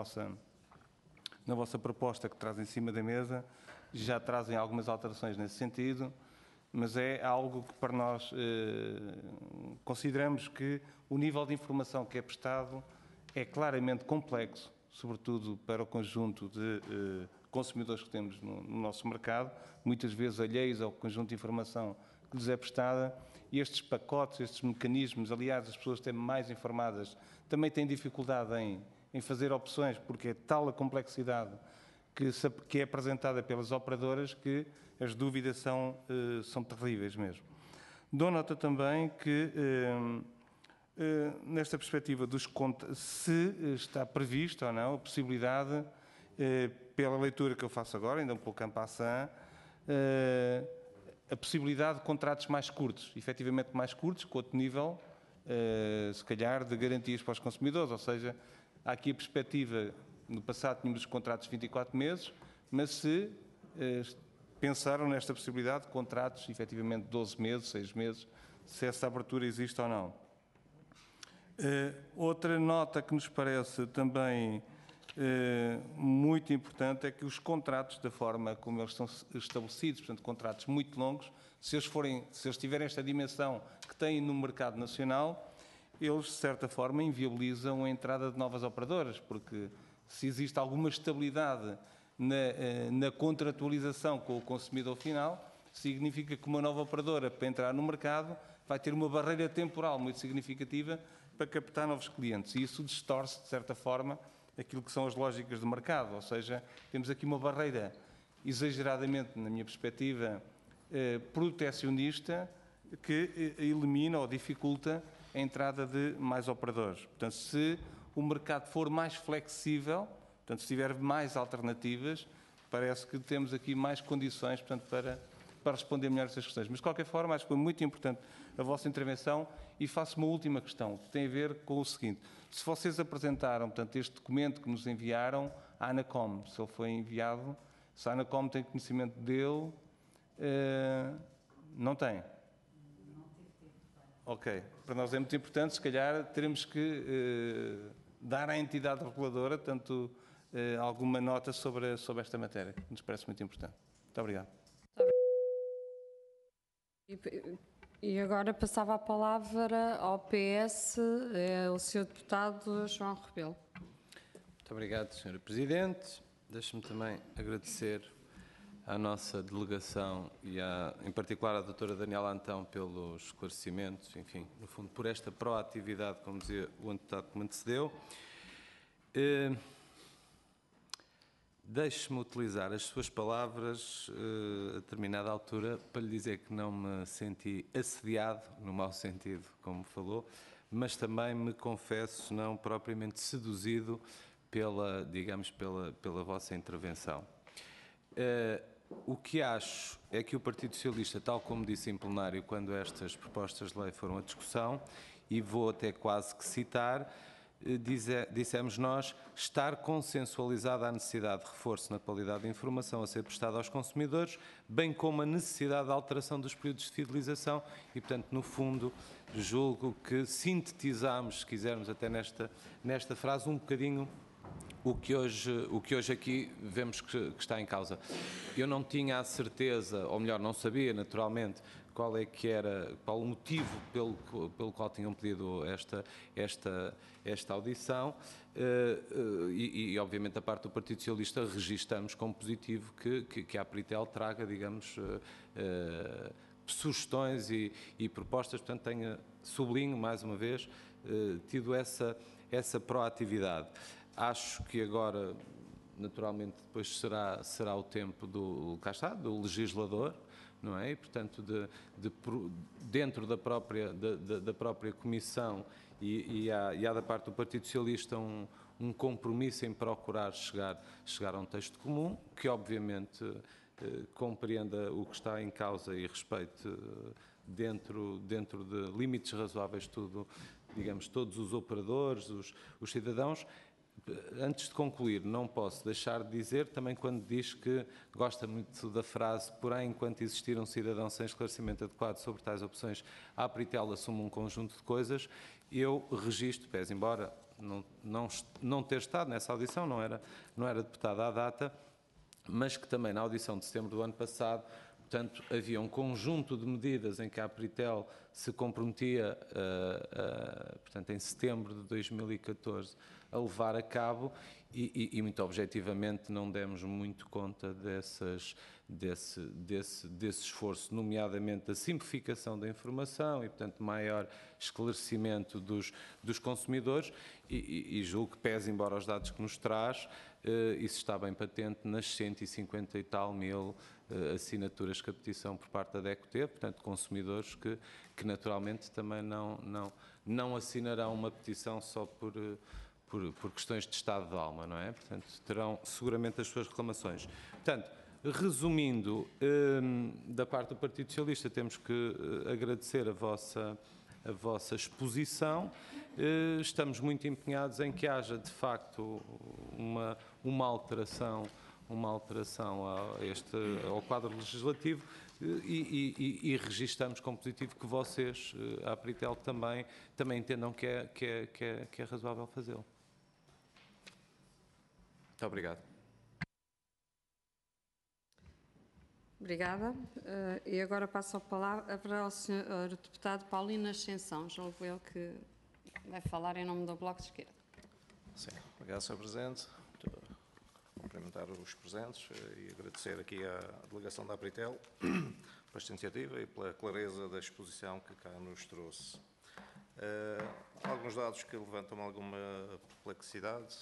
vossa proposta que trazem em cima da mesa já trazem algumas alterações nesse sentido, mas é algo que para nós consideramos que o nível de informação que é prestado é claramente complexo, sobretudo para o conjunto de consumidores que temos no nosso mercado, muitas vezes alheios ao conjunto de informação que lhes é prestada, e estes pacotes, estes mecanismos, aliás, as pessoas também mais informadas também têm dificuldade em fazer opções, porque é tal a complexidade que é apresentada pelas operadoras que as dúvidas são terríveis mesmo. Dou nota também que, nesta perspectiva se está prevista ou não a possibilidade, pela leitura que eu faço agora, ainda um pouco en passant, a possibilidade de contratos mais curtos, efetivamente mais curtos, com outro nível, se calhar, de garantias para os consumidores, ou seja, há aqui a perspectiva, no passado tínhamos os contratos de 24 meses, mas se pensaram nesta possibilidade de contratos, efetivamente, de 12 meses, 6 meses, se essa abertura existe ou não. Outra nota que nos parece também muito importante é que os contratos, da forma como eles estão estabelecidos, portanto, contratos muito longos, se eles tiverem esta dimensão que têm no mercado nacional, eles, de certa forma, inviabilizam a entrada de novas operadoras, porque se existe alguma estabilidade na contratualização com o consumidor final, significa que uma nova operadora, para entrar no mercado, vai ter uma barreira temporal muito significativa para captar novos clientes. E isso distorce, de certa forma, aquilo que são as lógicas do mercado. Ou seja, temos aqui uma barreira exageradamente, na minha perspectiva, protecionista, que elimina ou dificulta a entrada de mais operadores. Portanto, se o mercado for mais flexível, portanto, se tiver mais alternativas, parece que temos aqui mais condições, portanto, para responder melhor a essas questões. Mas, de qualquer forma, acho que foi muito importante a vossa intervenção e faço uma última questão, que tem a ver com o seguinte. Se vocês apresentaram, portanto, este documento que nos enviaram à ANACOM, se ele foi enviado, Se a Anacom tem conhecimento dele, não tem. Ok. Para nós é muito importante, se calhar teremos que dar à entidade reguladora tanto alguma nota sobre esta matéria, que nos parece muito importante. Muito obrigado. E agora passava a palavra ao PS, o Sr. Deputado João Rebelo. Muito obrigado, Sra. Presidente. Deixe-me também agradecer à nossa delegação e, em particular, à doutora Daniela Antão pelos esclarecimentos, enfim, no fundo, por esta proatividade, como dizia o deputado que me antecedeu. Deixe-me utilizar as suas palavras a determinada altura para lhe dizer que não me senti assediado, no mau sentido, como falou, mas também me confesso não propriamente seduzido pela vossa intervenção. O que acho é que o Partido Socialista, tal como disse em plenário, quando estas propostas de lei foram à discussão, e vou até quase que citar, dissemos nós, estar consensualizada a necessidade de reforço na qualidade da informação a ser prestada aos consumidores, bem como a necessidade de alteração dos períodos de fidelização e, portanto, no fundo, julgo que sintetizamos, se quisermos até nesta frase, um bocadinho o que hoje aqui vemos que está em causa. Eu não tinha a certeza, ou melhor, não sabia naturalmente, qual o motivo pelo qual tinham pedido esta audição e obviamente da parte do Partido Socialista registamos como positivo que a Apritel traga, digamos, sugestões e propostas, portanto sublinho mais uma vez, tido essa proatividade. Acho que agora, naturalmente, depois será o tempo do legislador, não é? E, portanto, dentro da própria Comissão e há da parte do Partido Socialista um compromisso em procurar chegar a um texto comum, que obviamente compreenda o que está em causa e respeite dentro de limites razoáveis digamos, todos os operadores, os cidadãos. Antes de concluir, não posso deixar de dizer, também quando diz que gosta muito da frase, porém, enquanto existir um cidadão sem esclarecimento adequado sobre tais opções, a Apritel assume um conjunto de coisas, eu registro, pese embora não ter estado nessa audição, não era deputada à data, mas que também na audição de setembro do ano passado, portanto, havia um conjunto de medidas em que a Apritel se comprometia, portanto, em setembro de 2014, a levar a cabo e muito objetivamente não demos muito conta desse esforço, nomeadamente da simplificação da informação e, portanto, maior esclarecimento dos consumidores e julgo que, pese embora os dados que nos traz, isso está bem patente nas 150 e tal mil assinaturas que a petição por parte da DECO teve, portanto, consumidores que naturalmente também não assinarão uma petição só por questões de estado de alma, não é? Portanto, terão seguramente as suas reclamações. Portanto, resumindo, da parte do Partido Socialista temos que agradecer a vossa exposição. Estamos muito empenhados em que haja, de facto, uma alteração ao quadro legislativo e registamos como positivo que vocês, a Apritel, também entendam que é razoável fazê-lo. Muito obrigado. Obrigada. E agora passo a palavra ao Sr. Deputado Paulino Ascensão. Julgo eu que vai falar em nome do Bloco de Esquerda. Sim, obrigado, Sr. Presidente. Cumprimentar os presentes e agradecer aqui à delegação da Apritel por esta iniciativa e pela clareza da exposição que cá nos trouxe. Alguns dados que levantam alguma perplexidade,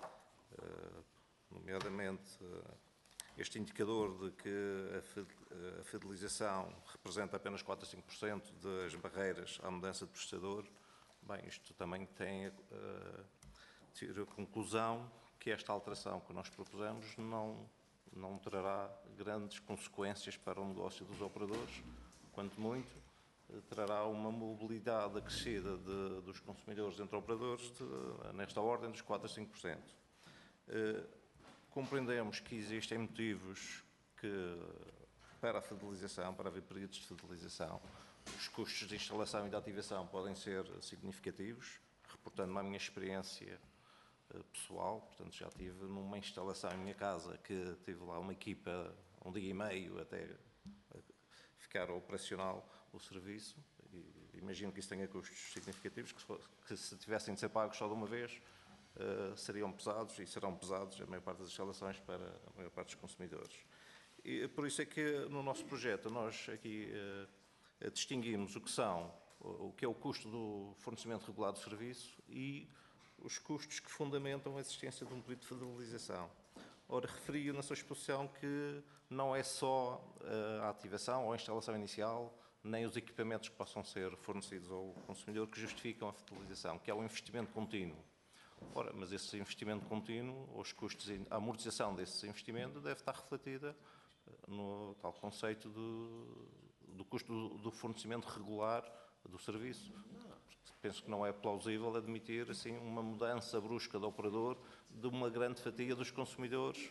nomeadamente este indicador de que a fidelização representa apenas 4 a 5% das barreiras à mudança de prestador. Bem, isto também tem tira a conclusão que esta alteração que nós propusemos não trará grandes consequências para o negócio dos operadores, quanto muito trará uma mobilidade acrescida dos consumidores entre operadores nesta ordem dos 4 a 5%. compreendemos que existem motivos para a fidelização, para haver períodos de fidelização. Os custos de instalação e de ativação podem ser significativos, reportando-me a minha experiência pessoal. Portanto, já tive numa instalação em minha casa que tive lá uma equipa um dia e meio até ficar operacional o serviço. E imagino que isso tenha custos significativos, que se tivessem de ser pagos só de uma vez, seriam pesados e serão pesados a maior parte das instalações para a maior parte dos consumidores. E por isso é que no nosso projeto nós aqui distinguimos o que é o custo do fornecimento regulado de serviço e os custos que fundamentam a existência de um período de fidelização. Ora, referi na sua exposição que não é só a ativação ou a instalação inicial, nem os equipamentos que possam ser fornecidos ao consumidor que justificam a fidelização, que é o investimento contínuo. Ora, mas esse investimento contínuo, os custos, a amortização desse investimento deve estar refletida no tal conceito do custo do fornecimento regular do serviço. Penso que não é plausível admitir assim, uma mudança brusca do operador de uma grande fatia dos consumidores.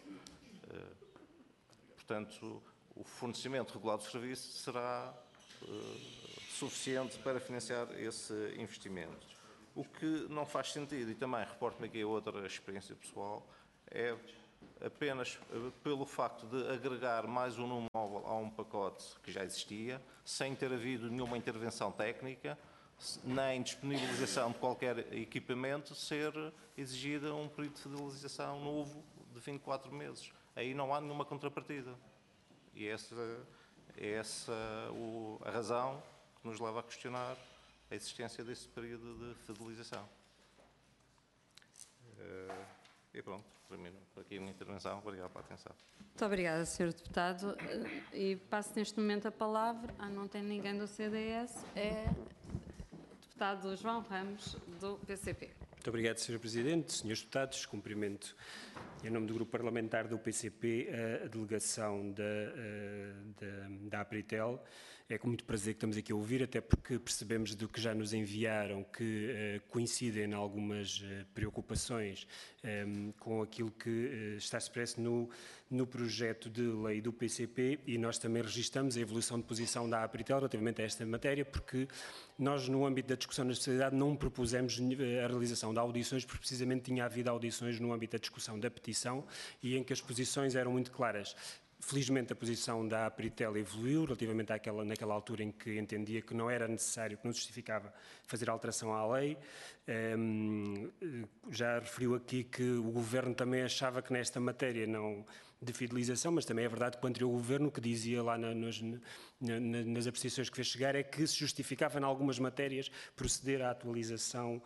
Portanto, o fornecimento regulado de serviço será suficiente para financiar esse investimento. O que não faz sentido, e também reporto-me aqui a outra experiência pessoal, é apenas pelo facto de agregar mais um número móvel a um pacote que já existia, sem ter havido nenhuma intervenção técnica, nem disponibilização de qualquer equipamento, ser exigida um período de fidelização novo de 24 meses. Aí não há nenhuma contrapartida. E essa é a razão que nos leva a questionar a existência desse período de fidelização. E pronto, termino aqui a minha intervenção. Obrigado pela atenção. Muito obrigada, Sr. Deputado. E passo neste momento a palavra. Não tem ninguém do CDS. É o deputado João Ramos, do PCP. Muito obrigado, Sr. Presidente. Senhores deputados, cumprimento em nome do Grupo Parlamentar do PCP a delegação da Apritel. É com muito prazer que estamos aqui a ouvir, até porque percebemos do que já nos enviaram que coincidem em algumas preocupações com aquilo que está expresso no projeto de lei do PCP, e nós também registramos a evolução de posição da Apritel relativamente a esta matéria, porque nós, no âmbito da discussão na especialidade, não propusemos a realização de audições, porque precisamente tinha havido audições no âmbito da discussão da petição e em que as posições eram muito claras. Felizmente a posição da Apritel evoluiu relativamente naquela altura em que entendia que não era necessário, que não justificava fazer alteração à lei. Já referiu aqui que o Governo também achava que nesta matéria não de fidelização, mas também é verdade que o anterior Governo, que dizia lá nas apreciações que fez chegar, é que se justificava em algumas matérias proceder à atualização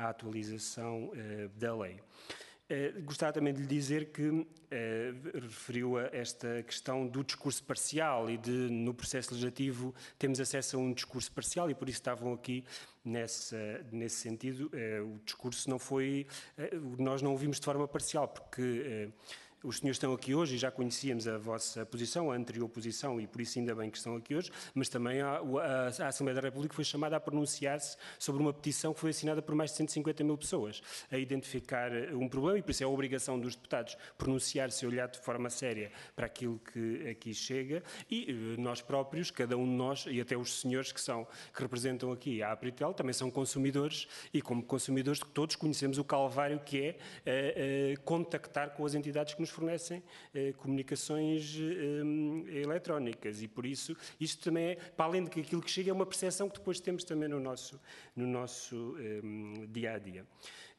da lei. Gostava também de lhe dizer que referiu a esta questão do discurso parcial e no processo legislativo temos acesso a um discurso parcial e por isso estavam aqui nesse sentido. O discurso não foi, nós não o vimos de forma parcial, porque os senhores estão aqui hoje e já conhecíamos a vossa posição, a anterior posição, e por isso ainda bem que estão aqui hoje, mas também a Assembleia da República foi chamada a pronunciar-se sobre uma petição que foi assinada por mais de 150 mil pessoas, a identificar um problema, e por isso é a obrigação dos deputados pronunciar-se e olhar de forma séria para aquilo que aqui chega, e nós próprios, cada um de nós, e até os senhores que representam aqui a Apritel, também são consumidores, e como consumidores todos conhecemos o calvário que é contactar com as entidades que nos fornecem comunicaçõe eletrónicas, e por isso isto também é, para além de que aquilo que chega, é uma percepção que depois temos também no nosso dia-a-dia.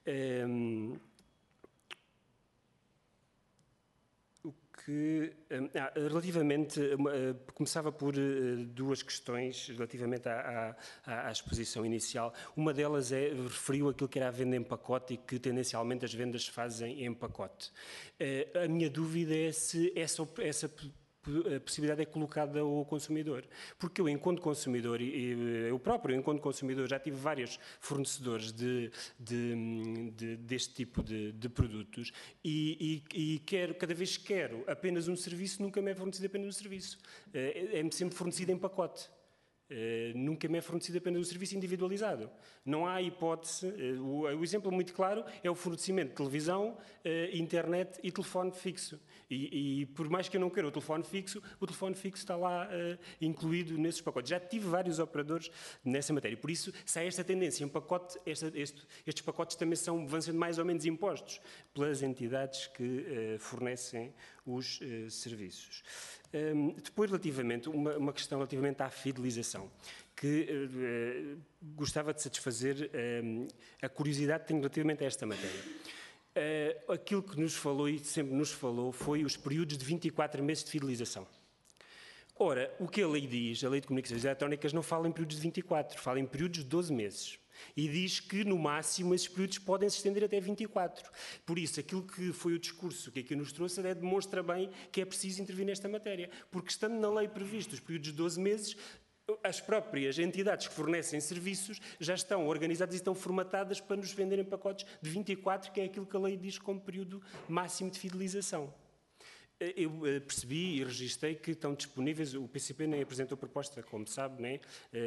Relativamente, começava por duas questões relativamente à exposição inicial. Uma delas referiu aquilo que era a venda em pacote e que tendencialmente as vendas se fazem em pacote. A minha dúvida é se essa possibilidade é colocada ao consumidor, porque eu, enquanto consumidor, eu próprio, enquanto consumidor, já tive vários fornecedores deste tipo de produtos e cada vez que quero apenas um serviço, nunca me é fornecido apenas um serviço, é-me sempre fornecido em pacote. nunca me é fornecido apenas um serviço individualizado. Não há hipótese, o exemplo muito claro é o fornecimento de televisão, internet e telefone fixo. E por mais que eu não queira o telefone fixo está lá incluído nesses pacotes. Já tive vários operadores nessa matéria. Por isso, se há esta tendência, estes pacotes também vão sendo mais ou menos impostos pelas entidades que fornecem os serviços. Depois, uma questão relativamente à fidelização, que gostava de satisfazer a curiosidade que tenho relativamente a esta matéria. Aquilo que nos falou e sempre nos falou foi os períodos de 24 meses de fidelização. Ora, o que a lei diz, a Lei de Comunicações Eletrónicas, não fala em períodos de 24, fala em períodos de 12 meses. E diz que, no máximo, esses períodos podem se estender até 24. Por isso, aquilo que foi o discurso que aqui nos trouxe demonstra bem que é preciso intervir nesta matéria. Porque, estando na lei previsto os períodos de 12 meses, as próprias entidades que fornecem serviços já estão organizadas e estão formatadas para nos venderem pacotes de 24, que é aquilo que a lei diz como período máximo de fidelização. Eu percebi e registrei que estão disponíveis, o PCP nem apresentou proposta, como sabe, né,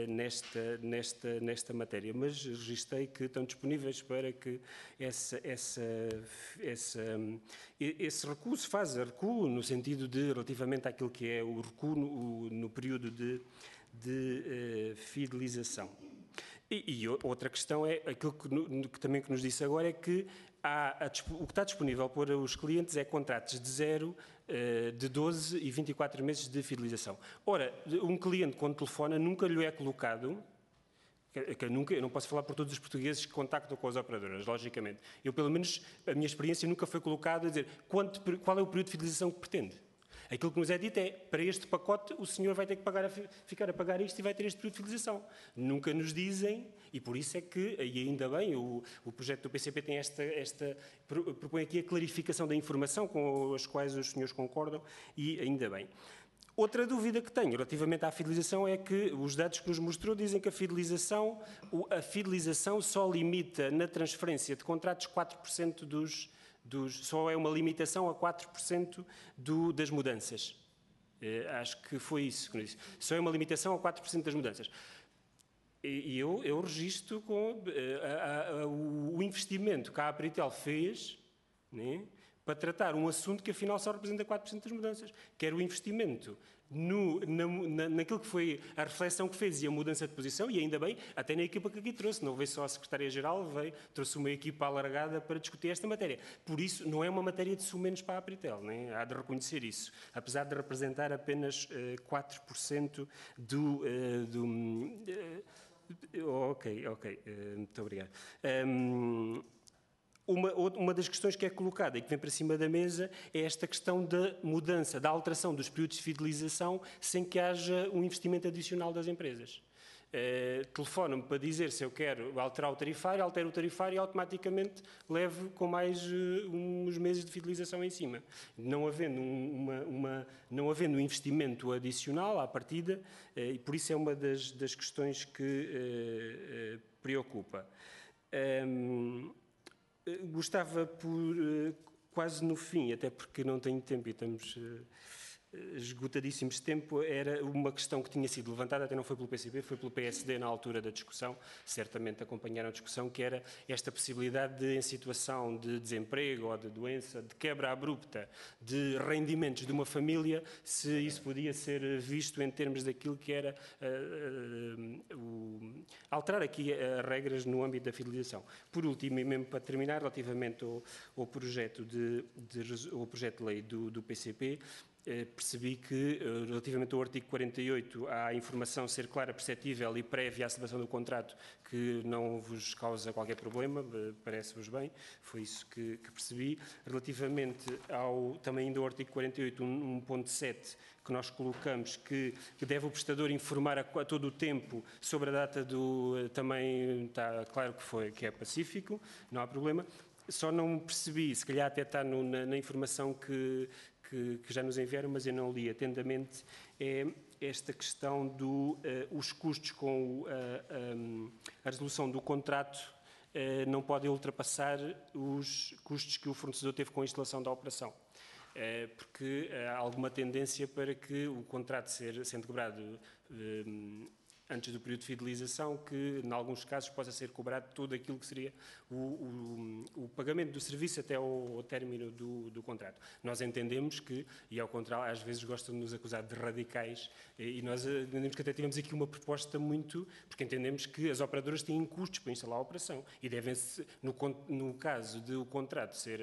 nesta matéria, mas registrei que estão disponíveis para que esse recuo se faça, recuo no sentido de, relativamente àquilo que é o recuo no período de fidelização. E outra questão é, aquilo que também que nos disse agora, é que o que está disponível para os clientes é contratos de 0, de 12 e 24 meses de fidelização. Ora, um cliente, quando telefona, nunca lhe é colocado, eu não posso falar por todos os portugueses que contactam com as operadoras, logicamente. Eu, pelo menos, a minha experiência nunca foi colocada a dizer qual é o período de fidelização que pretende. Aquilo que nos é dito é, para este pacote, o senhor vai ter que ficar a pagar isto e vai ter este período de fidelização. Nunca nos dizem, e por isso é que, e ainda bem, o projeto do PCP tem propõe aqui a clarificação da informação com as quais os senhores concordam, e ainda bem. Outra dúvida que tenho relativamente à fidelização é que os dados que nos mostrou dizem que a fidelização só limita na transferência de contratos 4% só é uma limitação a 4% das mudanças. Acho que foi isso que nos disse. Só é uma limitação a 4% das mudanças. E eu registro com o investimento que a Apritel fez, né, para tratar um assunto que afinal só representa 4% das mudanças, que era o investimento naquilo que foi a reflexão que fez e a mudança de posição, e ainda bem, até na equipa que aqui trouxe, não veio só a Secretaria-Geral, trouxe uma equipa alargada para discutir esta matéria. Por isso, não é uma matéria de sumenos para a Apritel, né? Há de reconhecer isso, apesar de representar apenas 4% Ok, muito obrigado. Uma das questões que é colocada e que vem para cima da mesa é esta questão da mudança, da alteração dos períodos de fidelização sem que haja um investimento adicional das empresas. Telefona-me para dizer se eu quero alterar o tarifário, altero o tarifário e automaticamente levo com mais uns meses de fidelização em cima. Não havendo um investimento adicional à partida, e por isso é uma das questões que preocupa. Gostava quase no fim, até porque não tenho tempo e estamos esgotadíssimos de tempo, era uma questão que tinha sido levantada, até não foi pelo PCP, foi pelo PSD na altura da discussão, certamente acompanharam a discussão, que era esta possibilidade de, em situação de desemprego ou de doença, de quebra abrupta de rendimentos de uma família, se isso podia ser visto em termos daquilo que era alterar aqui as regras no âmbito da fidelização. Por último, e mesmo para terminar, relativamente ao projeto de lei do PCP, percebi que, relativamente ao artigo 48, há a informação ser clara, perceptível e prévia à celebração do contrato, que não vos causa qualquer problema, parece-vos bem, foi isso que percebi. Relativamente também ainda ao artigo 48, 1.7, que nós colocamos que deve o prestador informar a todo o tempo sobre a data também está claro que é pacífico, não há problema. Só não percebi, se calhar até está na informação que já nos enviaram, mas eu não li atentamente, é esta questão dos custos com a resolução do contrato não podem ultrapassar os custos que o fornecedor teve com a instalação da operação. Porque há alguma tendência para que o contrato sendo quebrado antes do período de fidelização, que, em alguns casos, possa ser cobrado todo aquilo que seria o pagamento do serviço até ao término do contrato. Nós entendemos que, e ao contrário, às vezes gostam de nos acusar de radicais, e nós entendemos que até tivemos aqui uma proposta muito... porque entendemos que as operadoras têm custos para instalar a operação e devem, no caso de o contrato ser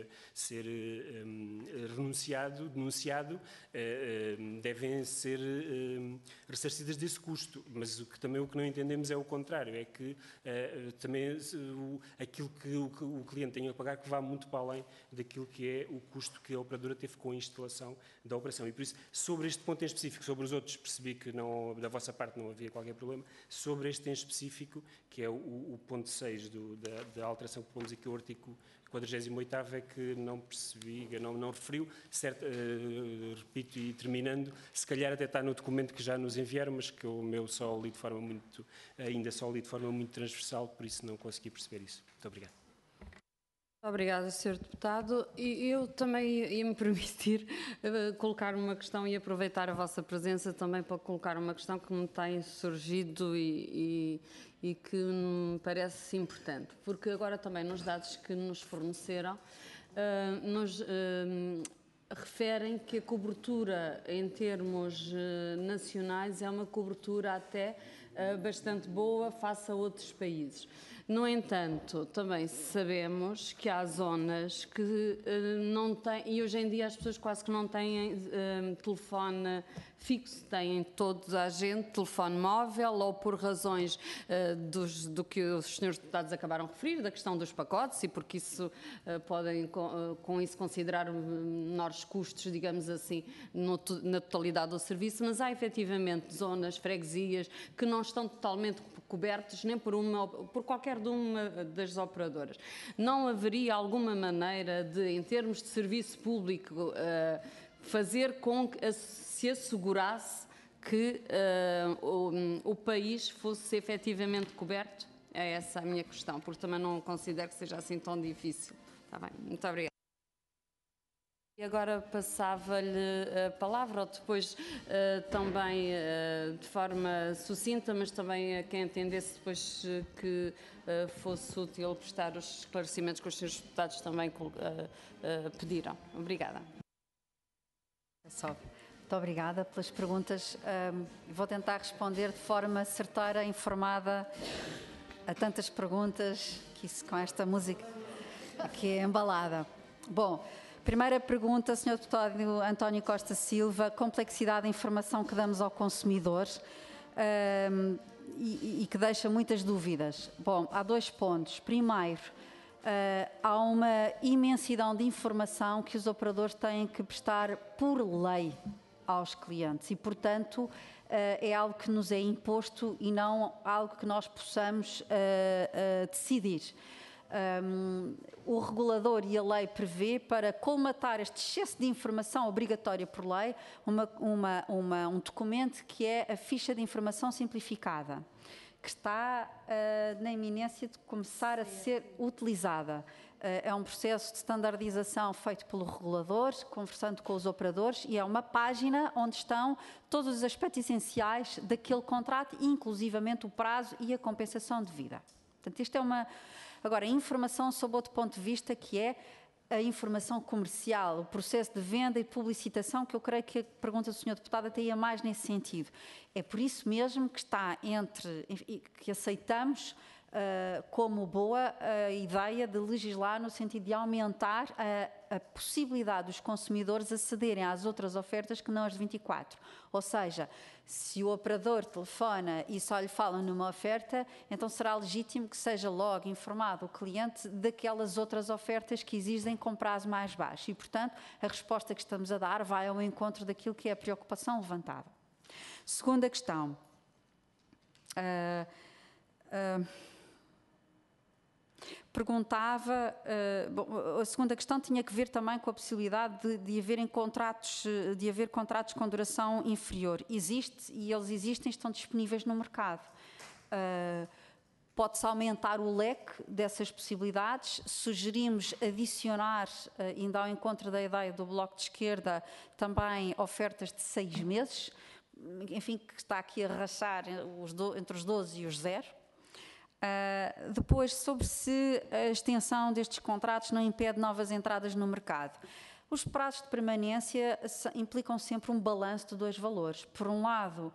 denunciado, devem ser ressarcidas desse custo. Mas também o que não entendemos é o contrário, é que também aquilo que o cliente tem a pagar que vá muito para além daquilo que é o custo que a operadora teve com a instalação da operação. E por isso, sobre este ponto em específico, sobre os outros percebi que da vossa parte não havia qualquer problema, sobre este em específico, que é o ponto 6 da alteração que pomos aqui, o artigo 48º, é que não percebi, não referiu, certo, repito e terminando, se calhar até está no documento que já nos enviaram, mas que o meu só li de forma muito transversal, por isso não consegui perceber isso. Muito obrigado. Obrigada, Sr. Deputado. E eu também ia me permitir colocar uma questão e aproveitar a vossa presença também para colocar uma questão que me tem surgido e que me parece importante, porque agora também nos dados que nos forneceram, nos referem que a cobertura em termos nacionais é uma cobertura até bastante boa face a outros países. No entanto, também sabemos que há zonas que não têm, e hoje em dia as pessoas quase que não têm telefone fixo, têm todos a gente telefone móvel, ou por razões do que os senhores deputados acabaram de referir, da questão dos pacotes, e porque isso podem com isso considerar menores custos, digamos assim, na totalidade do serviço, mas há efetivamente zonas, freguesias, que não estão totalmente cobertos nem por qualquer de uma das operadoras. Não haveria alguma maneira de, em termos de serviço público, fazer com que se assegurasse que o país fosse efetivamente coberto? É essa a minha questão, porque também não considero que seja assim tão difícil. Está bem, muito obrigada. E agora passava-lhe a palavra, ou depois também de forma sucinta, mas também a quem entendesse depois que fosse útil prestar os esclarecimentos que os senhores deputados também pediram. Obrigada. Muito obrigada pelas perguntas. Vou tentar responder de forma certeira, informada a tantas perguntas, com esta música que é embalada. Bom, primeira pergunta, Sr. Deputado António Costa Silva, complexidade da informação que damos ao consumidor e que deixa muitas dúvidas. Bom, há dois pontos. Primeiro, há uma imensidão de informação que os operadores têm que prestar por lei aos clientes e, portanto, é algo que nos é imposto e não algo que nós possamos decidir. O regulador e a lei prevê, para colmatar este excesso de informação obrigatória por lei, um documento que é a ficha de informação simplificada, que está na iminência de começar a ser utilizada. É um processo de standardização feito pelo regulador, conversando com os operadores, e é uma página onde estão todos os aspectos essenciais daquele contrato, inclusivamente o prazo e a compensação devida. Portanto, isto é uma... Agora, a informação sob outro ponto de vista, que é a informação comercial, o processo de venda e de publicitação, que eu creio que a pergunta do Sr. Deputado até ia mais nesse sentido. É por isso mesmo que que aceitamos como boa a ideia de legislar no sentido de aumentar a possibilidade dos consumidores acederem às outras ofertas que não as de 24. Ou seja, se o operador telefona e só lhe falam numa oferta, então será legítimo que seja logo informado o cliente daquelas outras ofertas que exigem com prazo mais baixo. E, portanto, a resposta que estamos a dar vai ao encontro daquilo que é a preocupação levantada. Segunda questão. Perguntava, a segunda questão tinha que ver também com a possibilidade de haver contratos com duração inferior. Existe, e eles existem, estão disponíveis no mercado. Pode-se aumentar o leque dessas possibilidades. Sugerimos adicionar, ainda ao encontro da ideia do Bloco de Esquerda, também ofertas de 6 meses, enfim, que está aqui a rachar entre os 12 e os 0. Depois, sobre se a extensão destes contratos não impede novas entradas no mercado. Os prazos de permanência implicam sempre um balanço de dois valores. Por um lado,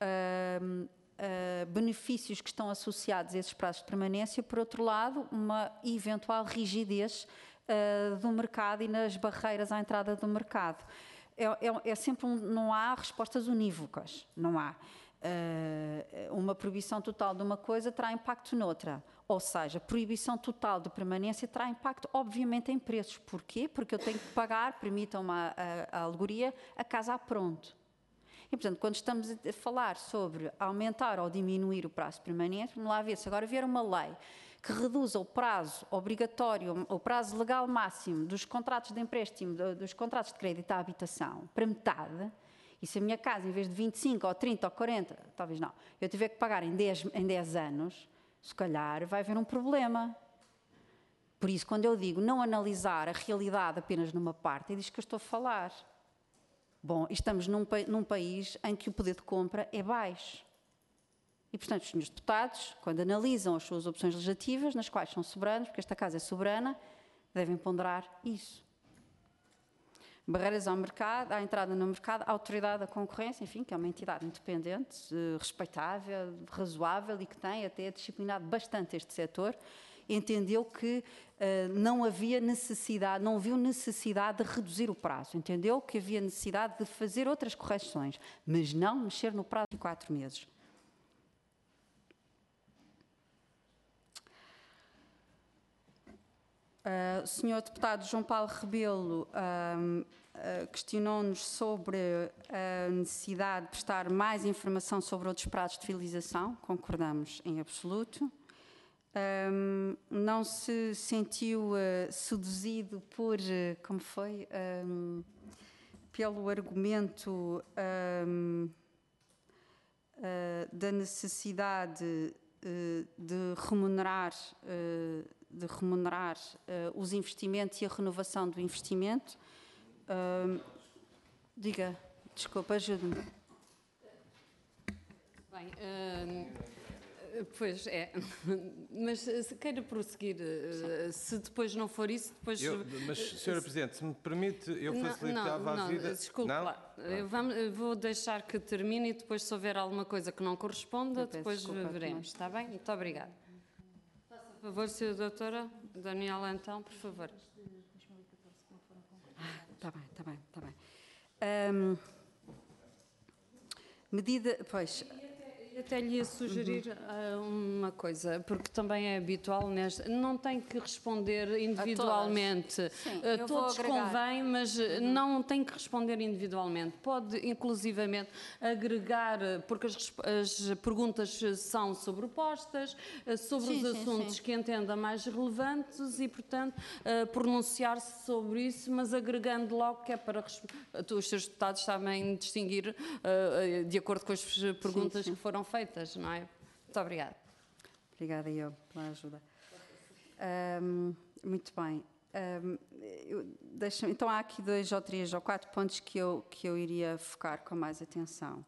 benefícios que estão associados a esses prazos de permanência, por outro lado, uma eventual rigidez do mercado e nas barreiras à entrada do mercado. É sempre não há respostas unívocas, não há. Uma proibição total de uma coisa terá impacto noutra. Ou seja, proibição total de permanência terá impacto, obviamente, em preços. Porquê? Porque eu tenho que pagar, permitam-me a alegoria, a casa a pronto. E, portanto, quando estamos a falar sobre aumentar ou diminuir o prazo de permanência, vamos lá ver, se agora vier uma lei que reduza o prazo obrigatório, o prazo legal máximo dos contratos de empréstimo, dos contratos de crédito à habitação, para metade, e se a minha casa, em vez de 25 ou 30 ou 40, talvez não, eu tiver que pagar em 10 anos, se calhar vai haver um problema. Por isso, quando eu digo não analisar a realidade apenas numa parte, é disso que eu estou a falar. Bom, estamos num país em que o poder de compra é baixo. E, portanto, os senhores deputados, quando analisam as suas opções legislativas, nas quais são soberanos, porque esta casa é soberana, devem ponderar isso. Barreiras ao mercado, à entrada no mercado, a autoridade da concorrência, enfim, que é uma entidade independente, respeitável, razoável e que tem até disciplinado bastante este setor, entendeu que não havia necessidade, não viu necessidade de reduzir o prazo, entendeu que havia necessidade de fazer outras correções, mas não mexer no prazo de 4 meses. O senhor deputado João Paulo Rebelo questionou-nos sobre a necessidade de prestar mais informação sobre outros prazos de fidelização, concordamos em absoluto. Não se sentiu seduzido por, como foi, pelo argumento da necessidade de remunerar os investimentos e a renovação do investimento. Diga, desculpa, ajude-me. Bem, pois é, mas se queira prosseguir, se depois não for isso, depois... Mas, Sra. Presidente, se me permite, eu facilitava a vida... Desculpe lá, eu vou deixar que termine e depois, se houver alguma coisa que não corresponda, depois veremos, está bem? Muito obrigada. Faça favor, Sra. Doutora Daniela, então, por favor. Está bem. Medida, pois... Eu até lhe ia sugerir uma coisa, porque também é habitual, não tem que responder individualmente. Sim, todos convém, mas não tem que responder individualmente. Pode, inclusivamente, agregar, porque as perguntas são sobrepostas, sobre os assuntos que entenda mais relevantes e, portanto, pronunciar-se sobre isso, mas agregando logo, que é para os seus deputados também distinguir, de acordo com as perguntas que foram feitas, não é? Muito obrigada. Obrigada eu pela ajuda. Muito bem. Então há aqui 2 ou 3 ou 4 pontos que eu iria focar com mais atenção.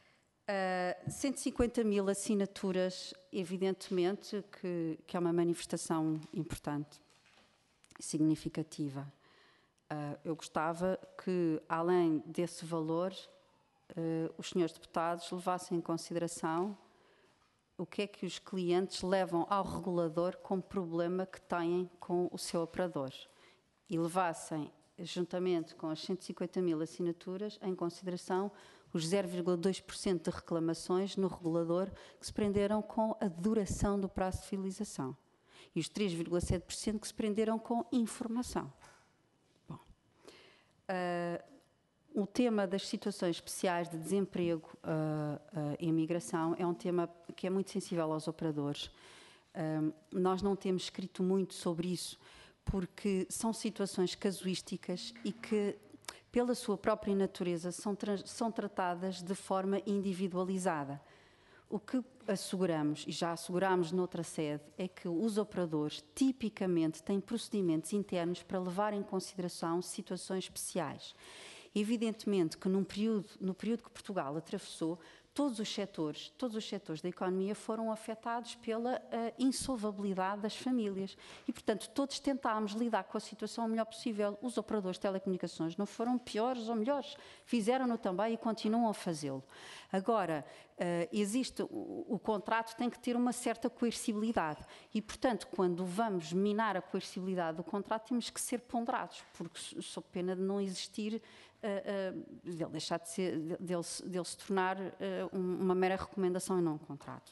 150 mil assinaturas, evidentemente que é uma manifestação importante, significativa. Eu gostava que, além desse valor, os senhores deputados levassem em consideração o que é que os clientes levam ao regulador como problema que têm com o seu operador e levassem, juntamente com as 150 mil assinaturas, em consideração os 0,2% de reclamações no regulador que se prenderam com a duração do prazo de fidelização e os 3,7% que se prenderam com informação. Bom, o tema das situações especiais de desemprego e imigração é um tema que é muito sensível aos operadores. Nós não temos escrito muito sobre isso porque são situações casuísticas e que, pela sua própria natureza, são tratadas de forma individualizada. O que asseguramos, e já assegurámos noutra sede, é que os operadores tipicamente têm procedimentos internos para levar em consideração situações especiais. Evidentemente que no período que Portugal atravessou, todos os setores da economia foram afetados pela insolvabilidade das famílias. E, portanto, todos tentámos lidar com a situação o melhor possível. Os operadores de telecomunicações não foram piores ou melhores, fizeram-no também e continuam a fazê-lo. Agora, existe o contrato tem que ter uma certa coercibilidade e, portanto, quando vamos minar a coercibilidade do contrato, temos que ser ponderados, porque sob pena de não existir, dele deixar de ser, dele se tornar uma mera recomendação e não um contrato.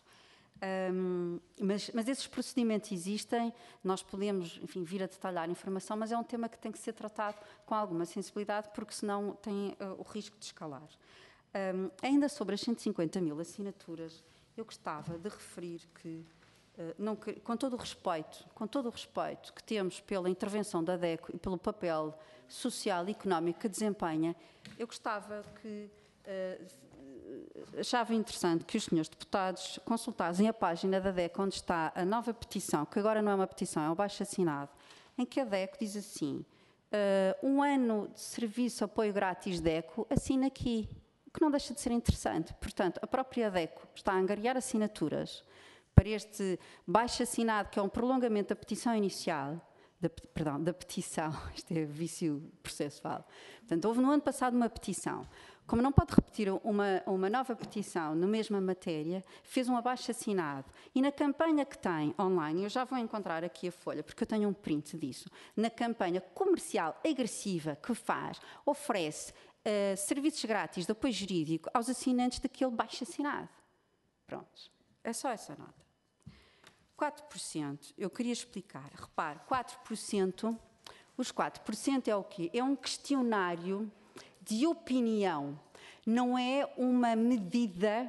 Mas esses procedimentos existem, nós podemos, enfim, vir a detalhar a informação, mas é um tema que tem que ser tratado com alguma sensibilidade, porque senão tem o risco de escalar. Ainda sobre as 150 mil assinaturas, eu gostava de referir que, com todo o respeito que temos pela intervenção da DECO e pelo papel social e económico que desempenha, eu gostava que, achava interessante que os senhores deputados consultassem a página da DECO, onde está a nova petição, que agora não é uma petição, é um abaixo-assinado, em que a DECO diz assim, 1 ano de serviço apoio grátis DECO, assina aqui, que não deixa de ser interessante. Portanto, a própria DECO está a angariar assinaturas para este baixo-assinado, que é um prolongamento da petição inicial, da petição, isto é vício processual. Portanto, houve no ano passado uma petição. Como não pode repetir uma nova petição na mesma matéria, fez um abaixo-assinado. E na campanha que tem online, eu já vou encontrar aqui a folha, porque eu tenho um print disso, na campanha comercial agressiva que faz, oferece serviços grátis de apoio jurídico aos assinantes daquele baixo-assinado. Pronto, é só essa nota. 4%, eu queria explicar. Repare, 4%, os 4% é o quê? É um questionário de opinião, não é uma medida,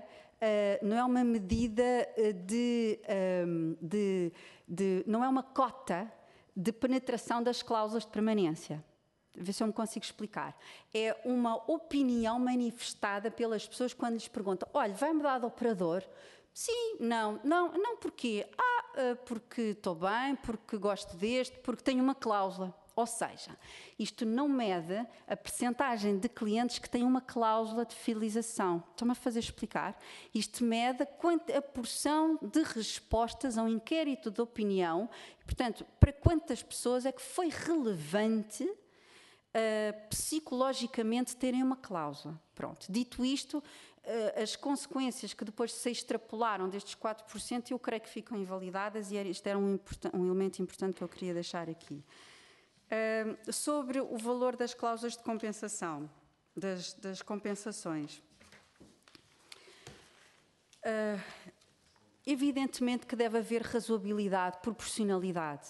não é uma cota de penetração das cláusulas de permanência. Ver se eu me consigo explicar. É uma opinião manifestada pelas pessoas quando lhes perguntam, olha, vai mudar de operador? Sim, não porquê? Porque estou bem, porque gosto deste, porque tenho uma cláusula. Ou seja, isto não mede a percentagem de clientes que têm uma cláusula de fidelização. Estão-me a fazer explicar? Isto mede a porção de respostas a um inquérito de opinião. Portanto, para quantas pessoas é que foi relevante psicologicamente terem uma cláusula. Pronto. Dito isto, as consequências que depois se extrapolaram destes 4%, eu creio que ficam invalidadas e isto era um elemento importante que eu queria deixar aqui. Sobre o valor das cláusulas de compensação, das compensações. Evidentemente que deve haver razoabilidade, proporcionalidade.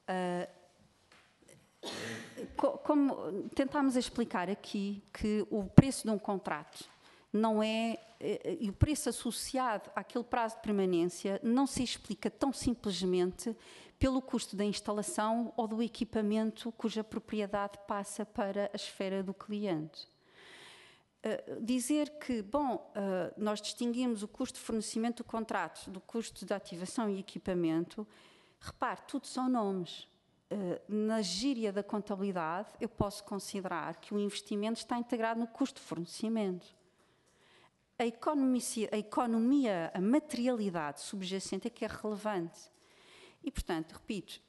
Como tentámos explicar aqui que o preço de um contrato não é, e o preço associado àquele prazo de permanência não se explica tão simplesmente pelo custo da instalação ou do equipamento cuja propriedade passa para a esfera do cliente. Dizer que, bom, nós distinguimos o custo de fornecimento do contrato do custo de ativação e equipamento, repare, tudo são nomes. Na gíria da contabilidade, eu posso considerar que o investimento está integrado no custo de fornecimento. A economia, a materialidade subjacente é que é relevante. E, portanto, repito,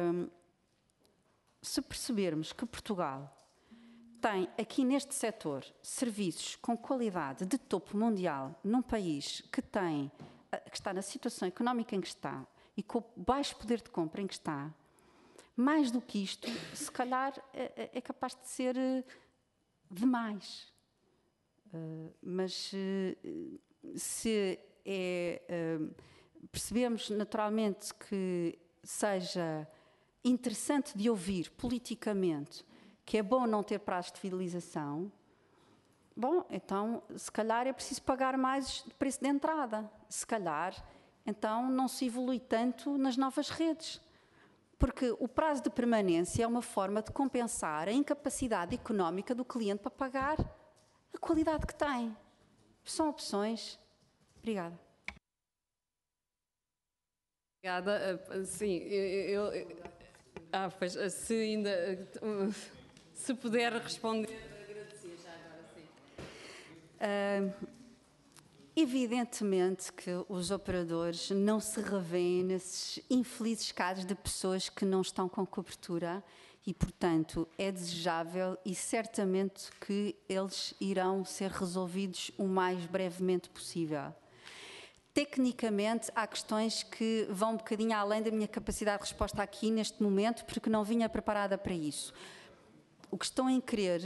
se percebermos que Portugal tem aqui neste setor serviços com qualidade de topo mundial num país que está na situação económica em que está e com o baixo poder de compra em que está, mais do que isto, se calhar é capaz de ser demais. Mas se percebemos naturalmente que seja interessante de ouvir politicamente que é bom não ter prazos de fidelização, bom, então se calhar é preciso pagar mais de preço de entrada. Se calhar, então não se evolui tanto nas novas redes. Porque o prazo de permanência é uma forma de compensar a incapacidade económica do cliente para pagar a qualidade que tem. São opções. Obrigada. Obrigada. Sim, pois, se puder responder, agradecer já Evidentemente que os operadores não se revêem nesses infelizes casos de pessoas que não estão com cobertura e, portanto, é desejável e certamente que eles irão ser resolvidos o mais brevemente possível. Tecnicamente, há questões que vão um bocadinho além da minha capacidade de resposta aqui neste momento, porque não vinha preparada para isso. O que estão em querer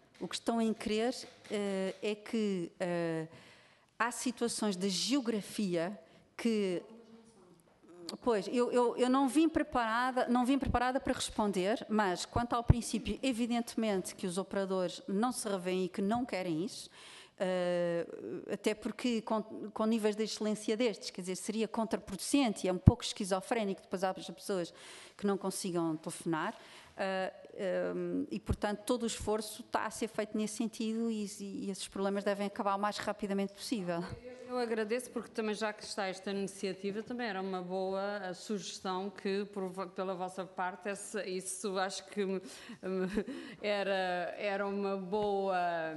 é que há situações da geografia que... Pois, eu não vim preparada para responder, mas quanto ao princípio, evidentemente que os operadores não se revêem e que não querem isso, até porque com níveis de excelência destes, quer dizer, seria contraproducente e é um pouco esquizofrénico depois há pessoas que não consigam telefonar, e portanto todo o esforço está a ser feito nesse sentido e esses problemas devem acabar o mais rapidamente possível. Eu agradeço porque também já que está esta iniciativa também era uma boa sugestão que pela vossa parte isso acho que era uma boa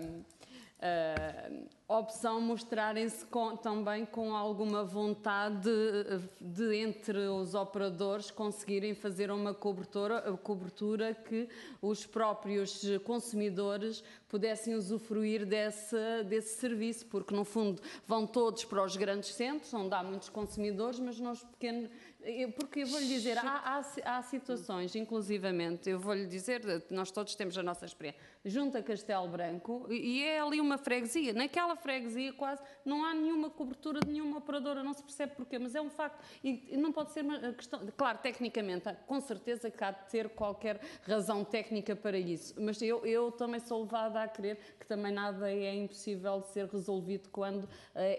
opção mostrarem-se também com alguma vontade de entre os operadores conseguirem fazer uma cobertura que os próprios consumidores pudessem usufruir desse serviço, porque no fundo vão todos para os grandes centros, onde há muitos consumidores, mas nos pequenos... Porque eu vou-lhe dizer, há situações, inclusivamente, eu vou-lhe dizer, nós todos temos a nossa experiência, junto a Castelo Branco, e é ali uma freguesia, naquela freguesia quase não há nenhuma cobertura de nenhuma operadora, não se percebe porquê, mas é um facto, e não pode ser uma questão, claro, tecnicamente, com certeza que há de ter qualquer razão técnica para isso, mas eu também sou levada a crer que também nada é impossível de ser resolvido quando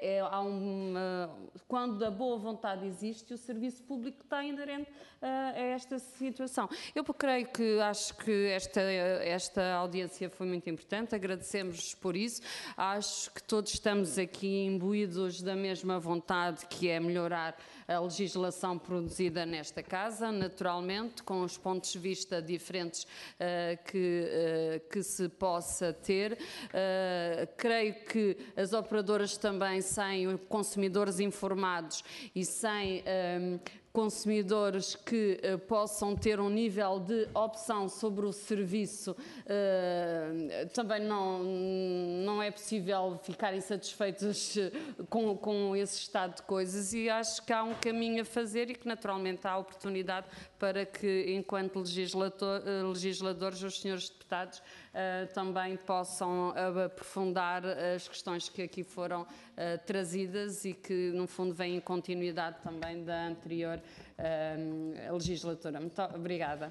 quando a boa vontade existe e o serviço público está inerente a esta situação. Eu creio que acho que esta audiência foi muito importante, agradecemos por isso, acho que todos estamos aqui imbuídos da mesma vontade que é melhorar a legislação produzida nesta Casa, naturalmente, com os pontos de vista diferentes que se possa ter. Creio que as operadoras também, sem consumidores informados e sem consumidores que possam ter um nível de opção sobre o serviço, também não é possível ficarem satisfeitos com esse estado de coisas e acho que há um caminho a fazer e que naturalmente há oportunidade para que, enquanto legisladores, os senhores deputados também possam aprofundar as questões que aqui foram trazidas e que, no fundo, vêm em continuidade também da anterior legislatura. Muito obrigada.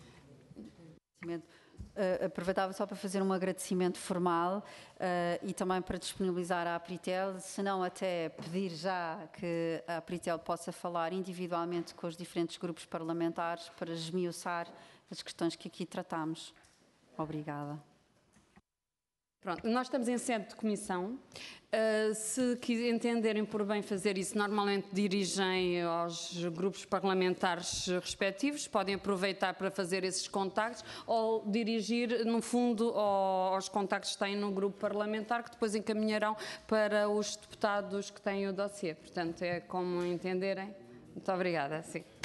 Aproveitava só para fazer um agradecimento formal e também para disponibilizar à Apritel, se não até pedir já que a Apritel possa falar individualmente com os diferentes grupos parlamentares para esmiuçar as questões que aqui tratamos. Obrigada. Pronto, nós estamos em sede de comissão. Se entenderem por bem fazer isso, normalmente dirigem aos grupos parlamentares respectivos, podem aproveitar para fazer esses contactos ou dirigir, no fundo, aos contactos que têm no grupo parlamentar, que depois encaminharão para os deputados que têm o dossiê. Portanto, é como entenderem. Muito obrigada. Sim.